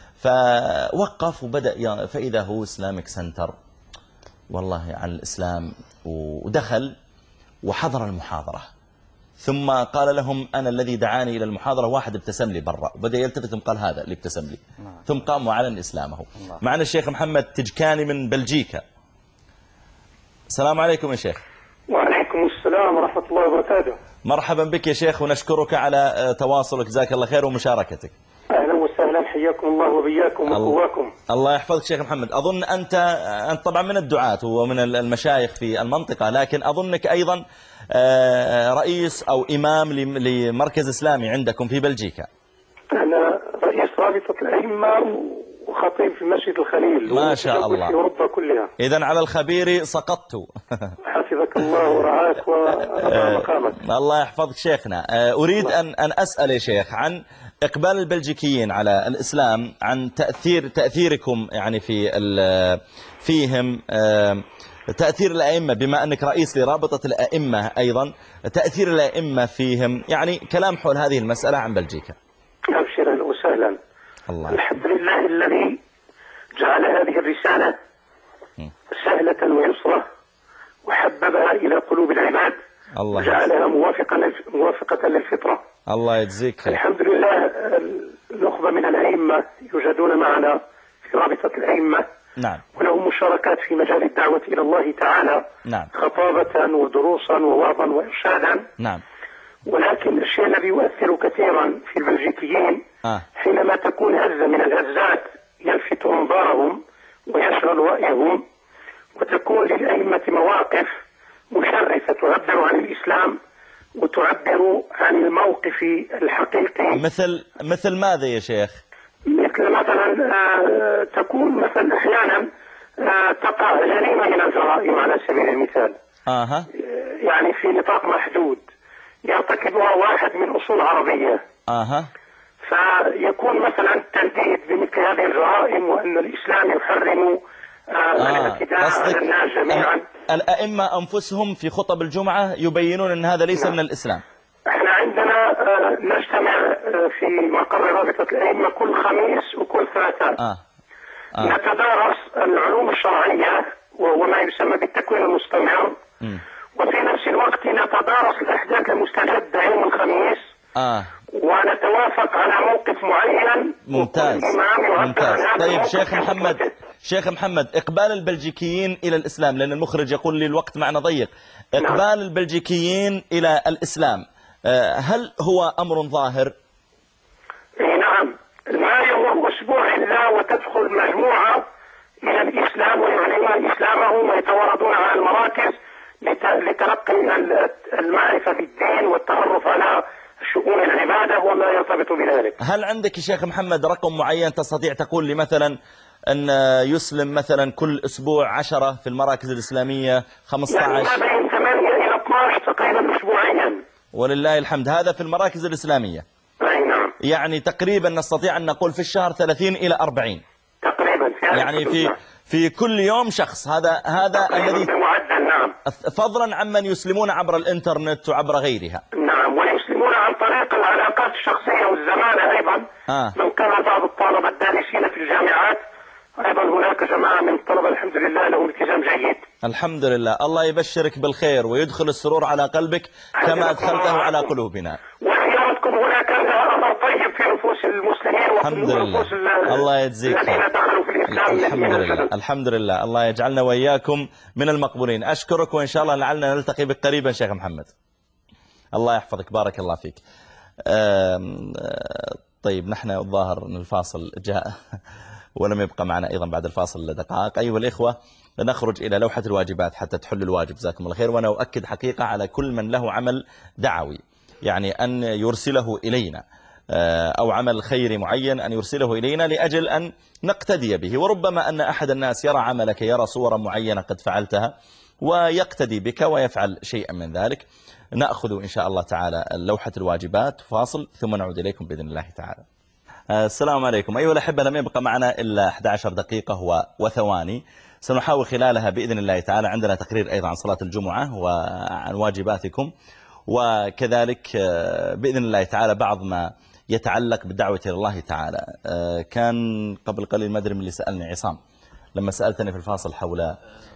فوقف وبدأ فإذا هو إسلامك سنتر والله عن الإسلام، ودخل وحضر المحاضرة، ثم قال لهم أنا الذي دعاني إلى المحاضرة واحد ابتسم لي برا، وبدأ يلتفت ثم قال هذا اللي ابتسم لي، ثم قام وأعلن إسلامه. معنا الشيخ محمد تجكاني من بلجيكا. السلام عليكم يا شيخ. وعليكم السلام ورحمة الله وبركاته. مرحبا بك يا شيخ، ونشكرك على تواصلك، جزاك الله خير، ومشاركتك. أهلا وسهلا، حياكم الله وبياكم وقواكم. الله يحفظك شيخ محمد. أظن أنت أنت طبعا من الدعاة ومن المشايخ في المنطقة، لكن أظنك أيضا رئيس أو إمام لمركز إسلامي عندكم في بلجيكا. أنا رئيس رابطة الأئمة وخطيب في مسجد الخليل، ما شاء الله، في أوروبا كلها. إذن على الخبير سقطت. حفظك الله ورعاك ورفع مقامك. الله يحفظك شيخنا. أريد أن أن أسأل يا شيخ عن إقبال البلجيكيين على الإسلام، عن تأثير تأثيركم يعني في فيهم، تأثير الأئمة بما أنك رئيس لرابطة الأئمة أيضا، تأثير الأئمة فيهم، يعني كلام حول هذه المسألة عن بلجيكا. أبشر وسهلا. الله. الحمد لله الذي جعل هذه الرسالة سهلة ويسرة وحببها إلى قلوب العباد، الله وجعلها موافقة موافقة للفطرة. الله يجزيك خير. الحمد لله النخبة من الأئمة يوجدون معنا في رابطة الأئمة، نعم، ولهم مشاركات في مجال الدعوة إلى الله تعالى، نعم، خطابة ودروسا ووعظا وإرشادا، نعم. ولكن الشيء الذي يؤثر كثيرا في البلجيكيين آه. حينما تكون هزة من الهزات يلفت انظارهم ويشغل رأيهم، وتكون للأئمة مواقف مشرفة تعبر عن الإسلام وتعبر عن الموقف الحقيقي. مثل مثل ماذا يا شيخ؟ مثل مثلا آه تكون مثلا أحيانا آه تقع جريمة من الجرائم على سبيل المثال، آه. يعني في نطاق محدود يرتكبها واحد من أصول عربية، آه. فيكون مثلا تنديد بمثل هذه الجرائم، وأن الإسلام يحرم الاعتداء على الناس جميعا. الأئمة أنفسهم في خطب الجمعة يبينون أن هذا ليس نعم. من الإسلام. احنا عندنا نجتمع في مقر رابطة الأئمة كل خميس وكل ثلاثاء، آه. آه. نتدارس العلوم الشرعية وما يسمى بالتكوين المستمر، م. وفي نفس الوقت نتدارس الأحداث المستجدة يوم الخميس، آه. ونتوافق على موقف معين. ممتاز ممتاز. طيب شيخ محمد، شيخ محمد، إقبال البلجيكيين إلى الإسلام، لأن المخرج يقول لي الوقت معنا ضيق، إقبال نعم. البلجيكيين إلى الإسلام هل هو أمر ظاهر؟ نعم، ما يمر أسبوع إلا وتدخل مجموعة من الإسلام ويعلنون إسلامهم ويتواردون على المراكز لتلقي المعرفة بالدين والتعرف على شؤون العبادة وما يرتبط بذلك. هل عندك يا شيخ محمد رقم معين تستطيع تقول لي مثلا أن يسلم مثلا كل أسبوع عشرة في المراكز الإسلامية خمسة عشر؟ يعني ما بين ثمانية إلى اثنا عشر تقريبا أسبوعيا. ولله الحمد، هذا في المراكز الإسلامية. أي نعم. يعني تقريبا نستطيع أن نقول في الشهر ثلاثين إلى أربعين تقريبا. يعني في في كل يوم شخص. هذا هذا الذي معدل. نعم. فضلا عمن يسلمون عبر الإنترنت وعبر غيرها. نعم، ويسلمون عن طريق العلاقات الشخصية والزمالة أيضا. آه. من كان بعض الطلبة الدارسين في الجامعات أيضا هناك جماعة من الطلبة الحمد لله لهم التزام جيد. الحمد لله، الله يبشرك بالخير ويدخل السرور على قلبك كما أدخلته على قلوبنا. وزيارتكم هنا كان أمر طيب في نفوس المسلمين الحمد لله. الله يجزيك خير. الحمد لله الحمد لله. الله يجعلنا وإياكم من المقبولين. أشكرك وإن شاء الله لعلنا نلتقي بك قريبا شيخ محمد. الله يحفظك، بارك الله فيك. طيب نحن الظاهر أن الفاصل جاء ولم يبقى معنا أيضا بعد الفاصل دقائق. أيها الإخوة، نخرج إلى لوحة الواجبات حتى تحل الواجب، جزاكم الله خير. وأنا أؤكد حقيقة على كل من له عمل دعوي، يعني أن يرسله إلينا، أو عمل خيري معين أن يرسله إلينا لأجل أن نقتدي به. وربما أن أحد الناس يرى عملك، يرى صورا معينة قد فعلتها ويقتدي بك ويفعل شيئا من ذلك. نأخذ إن شاء الله تعالى لوحة الواجبات، فاصل ثم نعود إليكم بإذن الله تعالى. السلام عليكم. أيها الأحبة، لم يبقى معنا إلا إحدى عشرة دقيقة وثواني، سنحاول خلالها بإذن الله تعالى. عندنا تقرير أيضا عن صلاة الجمعة وعن واجباتكم، وكذلك بإذن الله تعالى بعض ما يتعلق بالدعوة إلى الله تعالى. كان قبل قليل ما أدري من اللي سألني، عصام، لما سألتني في الفاصل حول،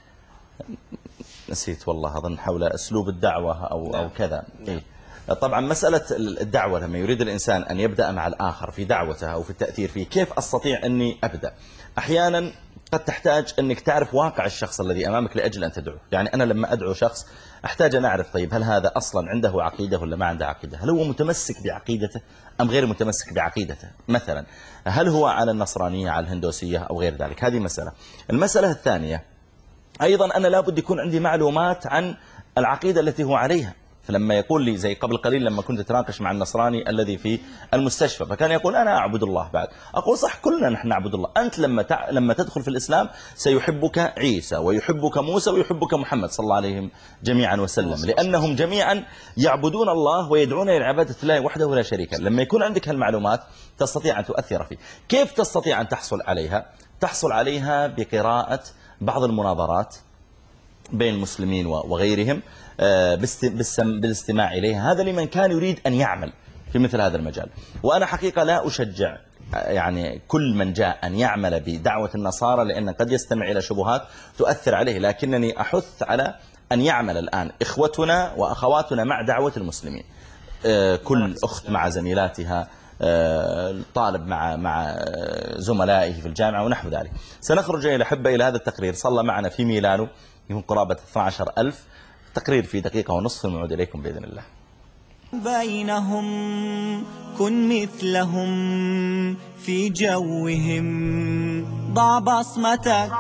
نسيت والله، أظن حول أسلوب الدعوة أو, أو كذا. إيه؟ طبعا مسألة الدعوة لما يريد الإنسان أن يبدأ مع الآخر في دعوته أو في التأثير فيه، كيف أستطيع أني أبدأ؟ أحيانا قد تحتاج أنك تعرف واقع الشخص الذي أمامك لأجل أن تدعو. يعني أنا لما أدعو شخص أحتاج أن أعرف طيب هل هذا أصلا عنده عقيدة ولا ما عنده عقيدة؟ هل هو متمسك بعقيدته أم غير متمسك بعقيدته؟ مثلا هل هو على النصرانية، على الهندوسية أو غير ذلك؟ هذه مسألة. المسألة الثانية أيضا أنا لابد يكون عندي معلومات عن العقيدة التي هو عليها. فلما يقول لي زي قبل قليل لما كنت أتناقش مع النصراني الذي في المستشفى، فكان يقول أنا أعبد الله بعد. أقول صح، كلنا نحن نعبد الله. أنت لما تع... لما تدخل في الإسلام سيحبك عيسى ويحبك موسى ويحبك محمد صلى الله عليهم جميعا وسلم، لأنهم جميعا يعبدون الله ويدعون إلى عبادة الله وحده لا شريك له. لما يكون عندك هالمعلومات تستطيع أن تؤثر فيه. كيف تستطيع أن تحصل عليها؟ تحصل عليها بقراءة بعض المناظرات بين المسلمين وغيرهم، بالاستماع إليها. هذا لمن كان يريد أن يعمل في مثل هذا المجال. وأنا حقيقة لا أشجع يعني كل من جاء أن يعمل بدعوة النصارى، لأن قد يستمع إلى شبهات تؤثر عليه، لكنني أحث على أن يعمل الآن إخوتنا وأخواتنا مع دعوة المسلمين، كل أخت مع زميلاتها، طالب مع مع زملائه في الجامعة ونحو ذلك. سنخرج إلى حبة إلى هذا التقرير. صلى معنا في ميلانو يكون قرابة اثني عشر ألف. تقرير في دقيقة ونصف ونعود إليكم بإذن الله. بينهم كن مثلهم في جوهم، ضع بصمتك.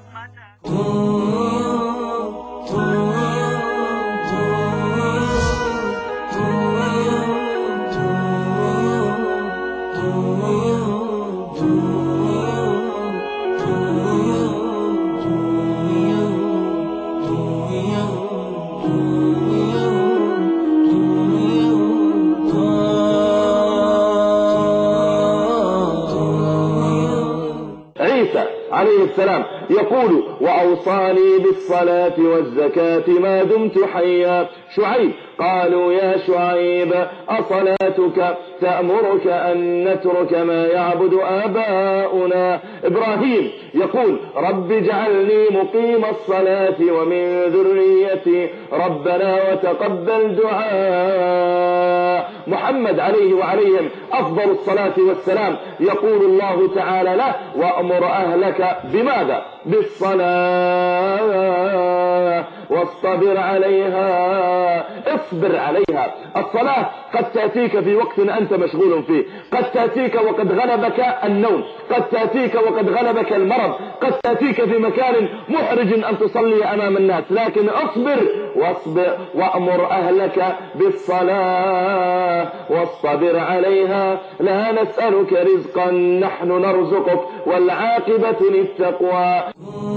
عليه السلام يقول وأوصاني بالصلاة والزكاة ما دمت حيا. شعيب قالوا يا شعيب أصلاتك تأمرك أن نترك ما يعبد آباؤنا؟ إبراهيم يقول رب اجعلني مقيم الصلاة ومن ذريتي ربنا وتقبل دعاء. محمد عليه وعليهم أفضل الصلاة والسلام يقول الله تعالى له وأمر أهلك بماذا؟ بالصلاة واصطبر عليها. اصبر عليها. الصلاة قد تأتيك في وقت أنت مشغول فيه، قد تأتيك وقد غلبك النوم، قد تأتيك وقد غلبك المرض، قد تأتيك في مكان محرج أن تصلي أمام الناس، لكن اصبر واصبر وأمر أهلك بالصلاة واصطبر عليها. لا نسألك رزقا نحن نرزقك والعاقبة للتقوى.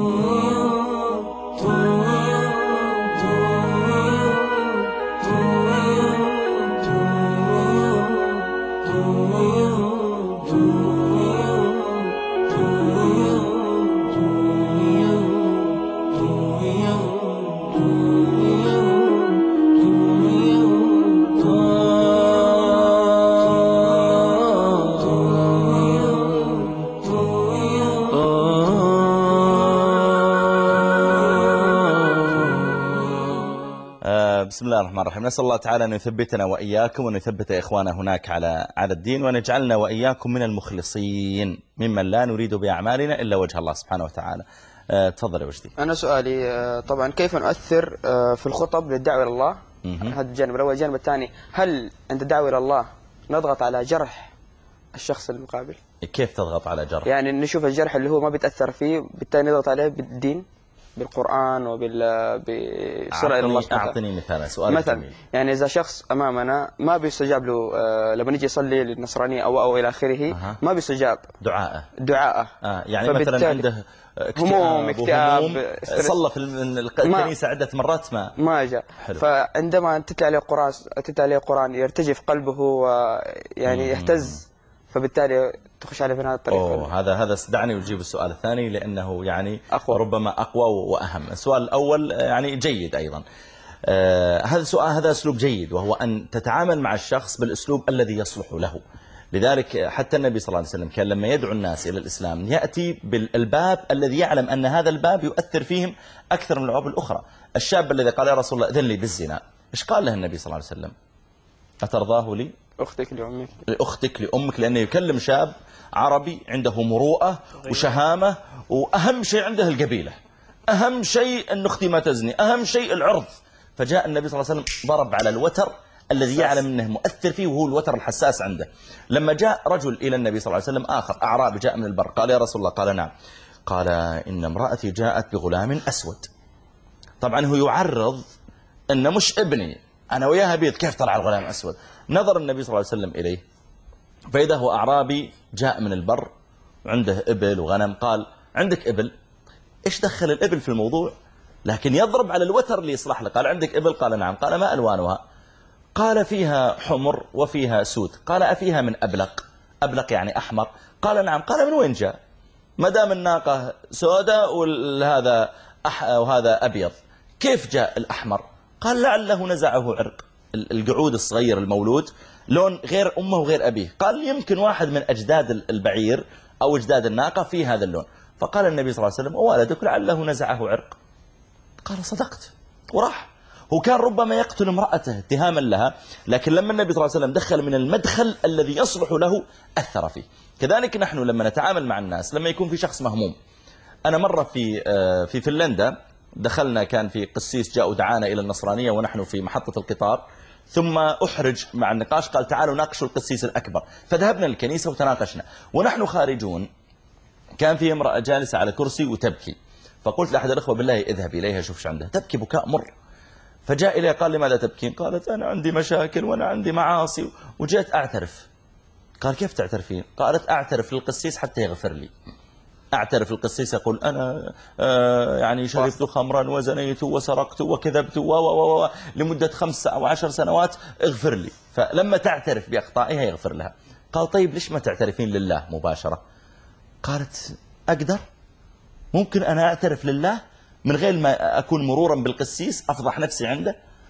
بسم الله الرحمن الرحيم. نسأل الله تعالى أن يثبتنا وإياكم وأن يثبت إخوانا هناك على على الدين، وأن يجعلنا وإياكم من المخلصين ممن لا نريد بأعمالنا إلا وجه الله سبحانه وتعالى. أه تفضل يا وجدي. أنا سؤالي طبعا كيف نؤثر في الخطب للدعوة إلى الله؟ هذا الجانب الأول. الجانب الثاني، هل عند الدعوة إلى الله نضغط على جرح الشخص المقابل؟ كيف تضغط على جرح؟ يعني نشوف الجرح اللي هو ما بيتأثر فيه بالتالي نضغط عليه بالدين بالقرآن وبالصلاة إلى الله سبحانه. أعطني مثال. سؤال مثلا جميل. يعني إذا شخص أمامنا ما بيستجاب له آه لما نيجي يصلي للنصرانية أو أو إلى آخره أه. ما بيستجاب دعاءه دعاءه آه. يعني مثلا عنده هموم اكتئاب صلى في الكنيسة عدة مرات ما ما جاء. فعندما تتلى عليه القرآن تتلى عليه القرآن يرتجف قلبه ويعني يهتز، فبالتالي تخش عليه في هذا الطريق. أوه هذا هذا دعني أجيب السؤال الثاني لأنه يعني أقوى. ربما أقوى وأهم. السؤال الأول يعني جيد أيضا. آه هذا السؤال هذا أسلوب جيد، وهو أن تتعامل مع الشخص بالأسلوب الذي يصلح له. لذلك حتى النبي صلى الله عليه وسلم كان لما يدعو الناس إلى الإسلام يأتي بالباب الذي يعلم أن هذا الباب يؤثر فيهم أكثر من الأبواب الأخرى. الشاب الذي قال يا رسول الله إذن لي بالزنا، إيش قال له النبي صلى الله عليه وسلم؟ أترضاه لي؟ أختك لأمك. لأختك لأمك، لأنه يكلم شاب عربي عنده مروءة وشهامة، وأهم شيء عنده القبيلة، أهم شيء أن أختي ما تزني، أهم شيء العرض. فجاء النبي صلى الله عليه وسلم ضرب على الوتر الذي يعلم أنه مؤثر فيه، وهو الوتر الحساس عنده. لما جاء رجل إلى النبي صلى الله عليه وسلم آخر أعرابي جاء من البر قال يا رسول الله، قال نعم، قال إن امرأتي جاءت بغلام أسود. طبعا هو يعرض أن مش ابني أنا وياها بيت، كيف طلع الغلام أسود؟ نظر النبي صلى الله عليه وسلم إليه فإذا هو أعرابي جاء من البر عنده إبل وغنم. قال عندك إبل؟ إيش دخل الإبل في الموضوع؟ لكن يضرب على الوتر اللي يصلح له. قال عندك إبل؟ قال نعم. قال ما ألوانها؟ قال فيها حمر وفيها سود. قال أفيها من أبلق؟ أبلق يعني أحمر. قال نعم. قال من وين جاء؟ ما دام الناقة سوداء وهذا أح وهذا أبيض، كيف جاء الأحمر؟ قال لعله نزعه عرق، القعود الصغير المولود لون غير أمه وغير أبيه. قال يمكن واحد من أجداد البعير أو أجداد الناقة في هذا اللون. فقال النبي صلى الله عليه وسلم وولدك لعله نزعه عرق. قال صدقت وراح. هو كان ربما يقتل امرأته اتهاما لها، لكن لما النبي صلى الله عليه وسلم دخل من المدخل الذي يصلح له أثر فيه. كذلك نحن لما نتعامل مع الناس، لما يكون في شخص مهموم. أنا مرة في في فنلندا دخلنا، كان في قسيس جاء ودعانا إلى النصرانية ونحن في محطة القطار، ثم أحرج مع النقاش، قال تعالوا ناقشوا القسيس الأكبر. فذهبنا للكنيسة وتناقشنا، ونحن خارجون كان في امرأة جالسة على كرسي وتبكي. فقلت لأحد الأخوة بالله اذهب إليها شوف شو عندها، تبكي بكاء مر. فجاء إليها قال لماذا تبكين؟ قالت أنا عندي مشاكل وأنا عندي معاصي وجيت أعترف. قال كيف تعترفين؟ قالت أعترف للقسيس حتى يغفر لي. أعترف القسيس يقول أنا آه يعني شربت خمرا وزنيت وسرقت وكذبت و و و لمدة خمس أو عشر سنوات، اغفر لي. فلما تعترف بأخطائها يغفر لها. قال طيب ليش ما تعترفين لله مباشرة؟ قالت أقدر، ممكن أنا أعترف لله من غير ما أكون مرورا بالقسيس أفضح نفسي عنده.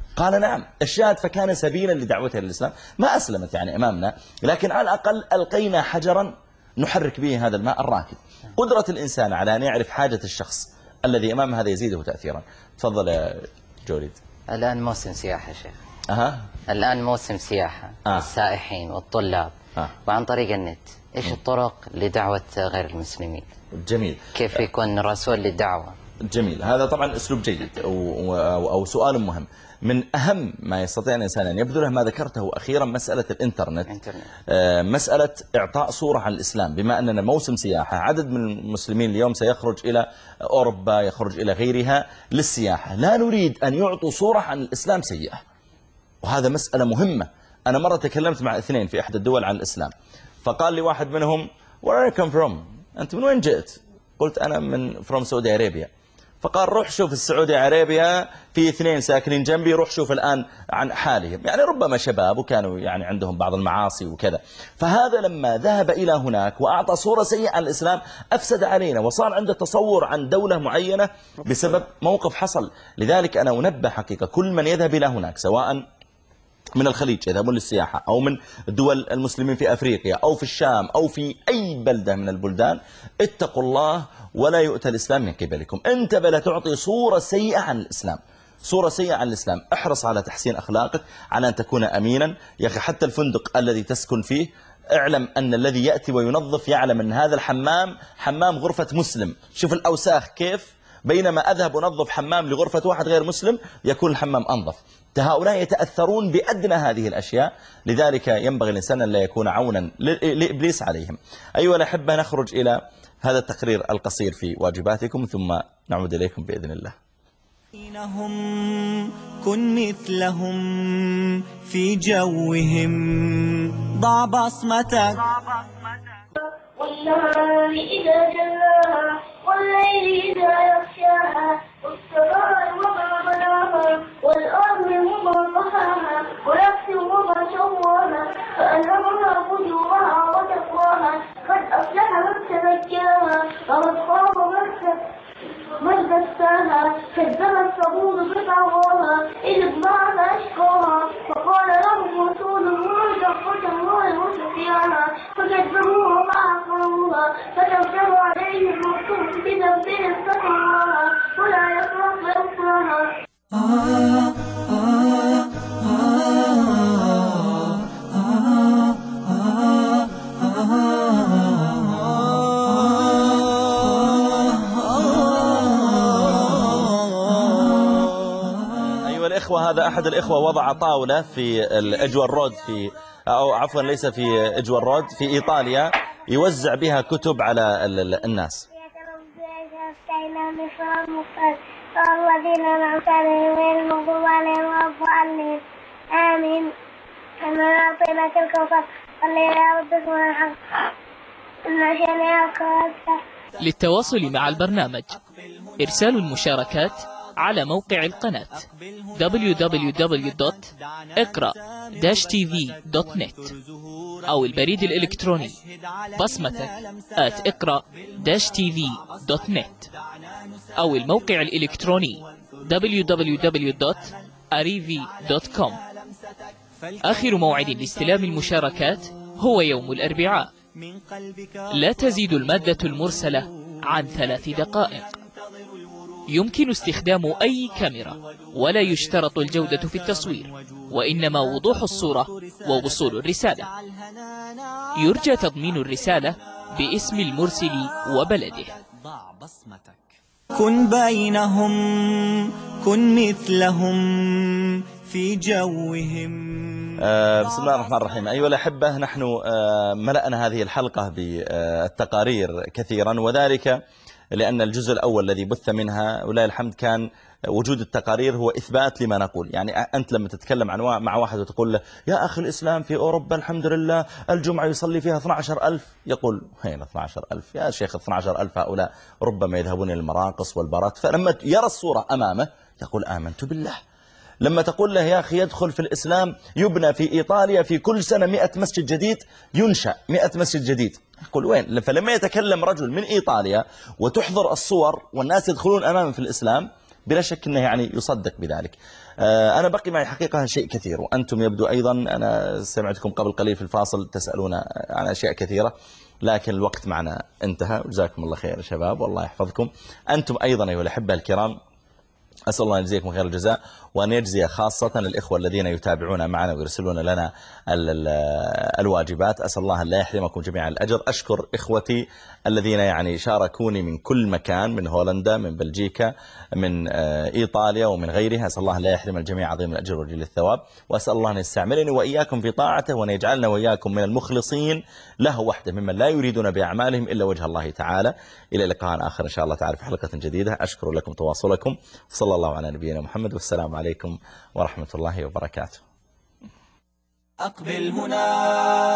قال نعم. الشاهد فكان سبيلا لدعوته للإسلام. ما أسلمت يعني أمامنا، لكن على الأقل ألقينا حجرا نحرك به هذا الماء الراكد. قدرة الإنسان على أن يعرف حاجة الشخص الذي أمام هذا يزيده تأثيرا. تفضل يا جوليد. الآن موسم سياحة شيخ. أها. الآن موسم سياحة. آه. السائحين والطلاب. آه. وعن طريق النت إيش م. الطرق لدعوة غير المسلمين؟ جميل. كيف يكون رسول للدعوة؟ جميل. هذا طبعا أسلوب جيد أو, أو, أو سؤال مهم. من أهم ما يستطيع الإنسان أن يبذله ما ذكرته أخيرا مسألة الإنترنت. آه مسألة إعطاء صورة عن الإسلام. بما أننا موسم سياحة، عدد من المسلمين اليوم سيخرج إلى أوروبا، يخرج إلى غيرها للسياحة. لا نريد أن يعطوا صورة عن الإسلام سيئة، وهذا مسألة مهمة. أنا مرة تكلمت مع اثنين في إحدى الدول عن الإسلام، فقال لي واحد منهم Where are you come from؟ أنت من وين جئت؟ قلت أنا من from سعودي عربية. فقال روح شوف السعودي عربية في اثنين ساكنين جنبي، روح شوف الآن عن حالهم، يعني ربما شباب وكانوا يعني عندهم بعض المعاصي وكذا. فهذا لما ذهب إلى هناك وأعطى صورة سيئة عن الإسلام أفسد علينا، وصار عنده تصور عن دولة معينة بسبب موقف حصل. لذلك أنا أنبه حقيقة كل من يذهب إلى هناك، سواء من الخليج يذهبون للسياحة، أو من دول المسلمين في أفريقيا أو في الشام أو في أي بلدة من البلدان، اتقوا الله ولا يؤتى الإسلام من قبلكم. انتبه لا تعطي صورة سيئة عن الإسلام، صورة سيئة عن الإسلام. احرص على تحسين أخلاقك، على أن تكون أمينا. يا أخي حتى الفندق الذي تسكن فيه اعلم أن الذي يأتي وينظف يعلم أن هذا الحمام حمام غرفة مسلم. شوف الأوساخ كيف، بينما أذهب ونظف حمام لغرفة واحد غير مسلم يكون الحمام أنظف. هؤلاء يتأثرون بأدنى هذه الأشياء، لذلك ينبغي الإنسان أن لا يكون عونا لإبليس عليهم. أيها الأحبة، نخرج إلى هذا التقرير القصير في واجباتكم ثم نعود إليكم بإذن الله. كن مثلهم في جوهم، ضع بصمتك. والنهار إذا جلاها والليل إذا يغشاها والسماء وما بناها والأرض وما طحاها ونفس وما سواها فألهمها فجورها وتقواها قد أفلح من تزكاها وقد خاب من دساها كذبت ثمود بطغواها إذ اتبعت أشقاها فقال لهم رسول الله ناقة الله وسقياها فكذبوها فعقروها فدمدموا عليهم رسول بذنبهم فسواها ولا يخلق لأسراها. وهذا أحد الإخوة وضع طاولة في الإجوال رود في أو عفوا ليس في إجوال رود في إيطاليا يوزع بها كتب على الناس. الذين أنعمت عليهم غير المغضوب عليهم ولا الضالين آمين. كما أعطيناك الكوثر والليل ربك والحق إن شانئك أبتر. للتواصل مع البرنامج إرسال المشاركات على موقع القناة دبليو دبليو دبليو دوت اقرأ داش تي في دوت نت أو البريد الإلكتروني بصمتك آت اقرأ داش تي في دوت نت أو الموقع الإلكتروني دبليو دبليو دبليو دوت أريفي دوت كوم. آخر موعد لاستلام المشاركات هو يوم الأربعاء. لا تزيد المادة المرسلة عن ثلاث دقائق. يمكن استخدام أي كاميرا ولا يشترط الجودة في التصوير، وإنما وضوح الصورة ووصول الرسالة. يرجى تضمين الرسالة باسم المرسل وبلده. كن بينهم كن مثلهم في جوهم. آه بسم الله الرحمن الرحيم. أيها الأحبة، نحن آه ملأنا هذه الحلقة بالتقارير كثيرا، وذلك لأن الجزء الأول الذي بث منها ولله الحمد كان وجود التقارير هو إثبات لما نقول. يعني أنت لما تتكلم عن مع واحد وتقول له يا أخي الإسلام في أوروبا الحمد لله الجمعة يصلي فيها اثني عشر ألف، يقول وين اثني عشر ألف يا شيخ؟ اثني عشر ألف هؤلاء ربما يذهبون إلى المراقص والبارات. فلما يرى الصورة أمامه يقول آمنت بالله. لما تقول له يا أخي يدخل في الإسلام يبنى في إيطاليا في كل سنة مئة مسجد جديد، ينشأ مئة مسجد جديد، يقول وين؟ فلما يتكلم رجل من إيطاليا وتحضر الصور والناس يدخلون أمامه في الإسلام بلا شك أنه يعني يصدق بذلك. أنا بقي معي حقيقة شيء كثير، وأنتم يبدو أيضا، أنا سمعتكم قبل قليل في الفاصل تسألون عن أشياء كثيرة، لكن الوقت معنا انتهى. جزاكم الله خير يا شباب، والله يحفظكم. أنتم أيضا أيها الأحبة الكرام، أسأل الله أن يجزيكم خير الجزاء، وأن يجزي خاصة الإخوة الذين يتابعون معنا ويرسلون لنا الواجبات. أسأل الله أن لا يحرمكم جميعا الأجر. أشكر إخوتي الذين يعني شاركوني من كل مكان، من هولندا، من بلجيكا، من إيطاليا ومن غيرها. أسأل الله أن لا يحرم الجميع عظيم الأجر وجل الثواب، وأسأل الله أن يستعملني وإياكم في طاعته، وأن يجعلنا وإياكم من المخلصين له وحده، ممن لا يريدون بأعمالهم إلا وجه الله تعالى. إلى لقاء آخر إن شاء الله تعالى في حلقة جديدة. أشكر لكم تواصلكم، صلى الله على نبينا محمد، والسلام عليكم ورحمة الله وبركاته. أقبل هنا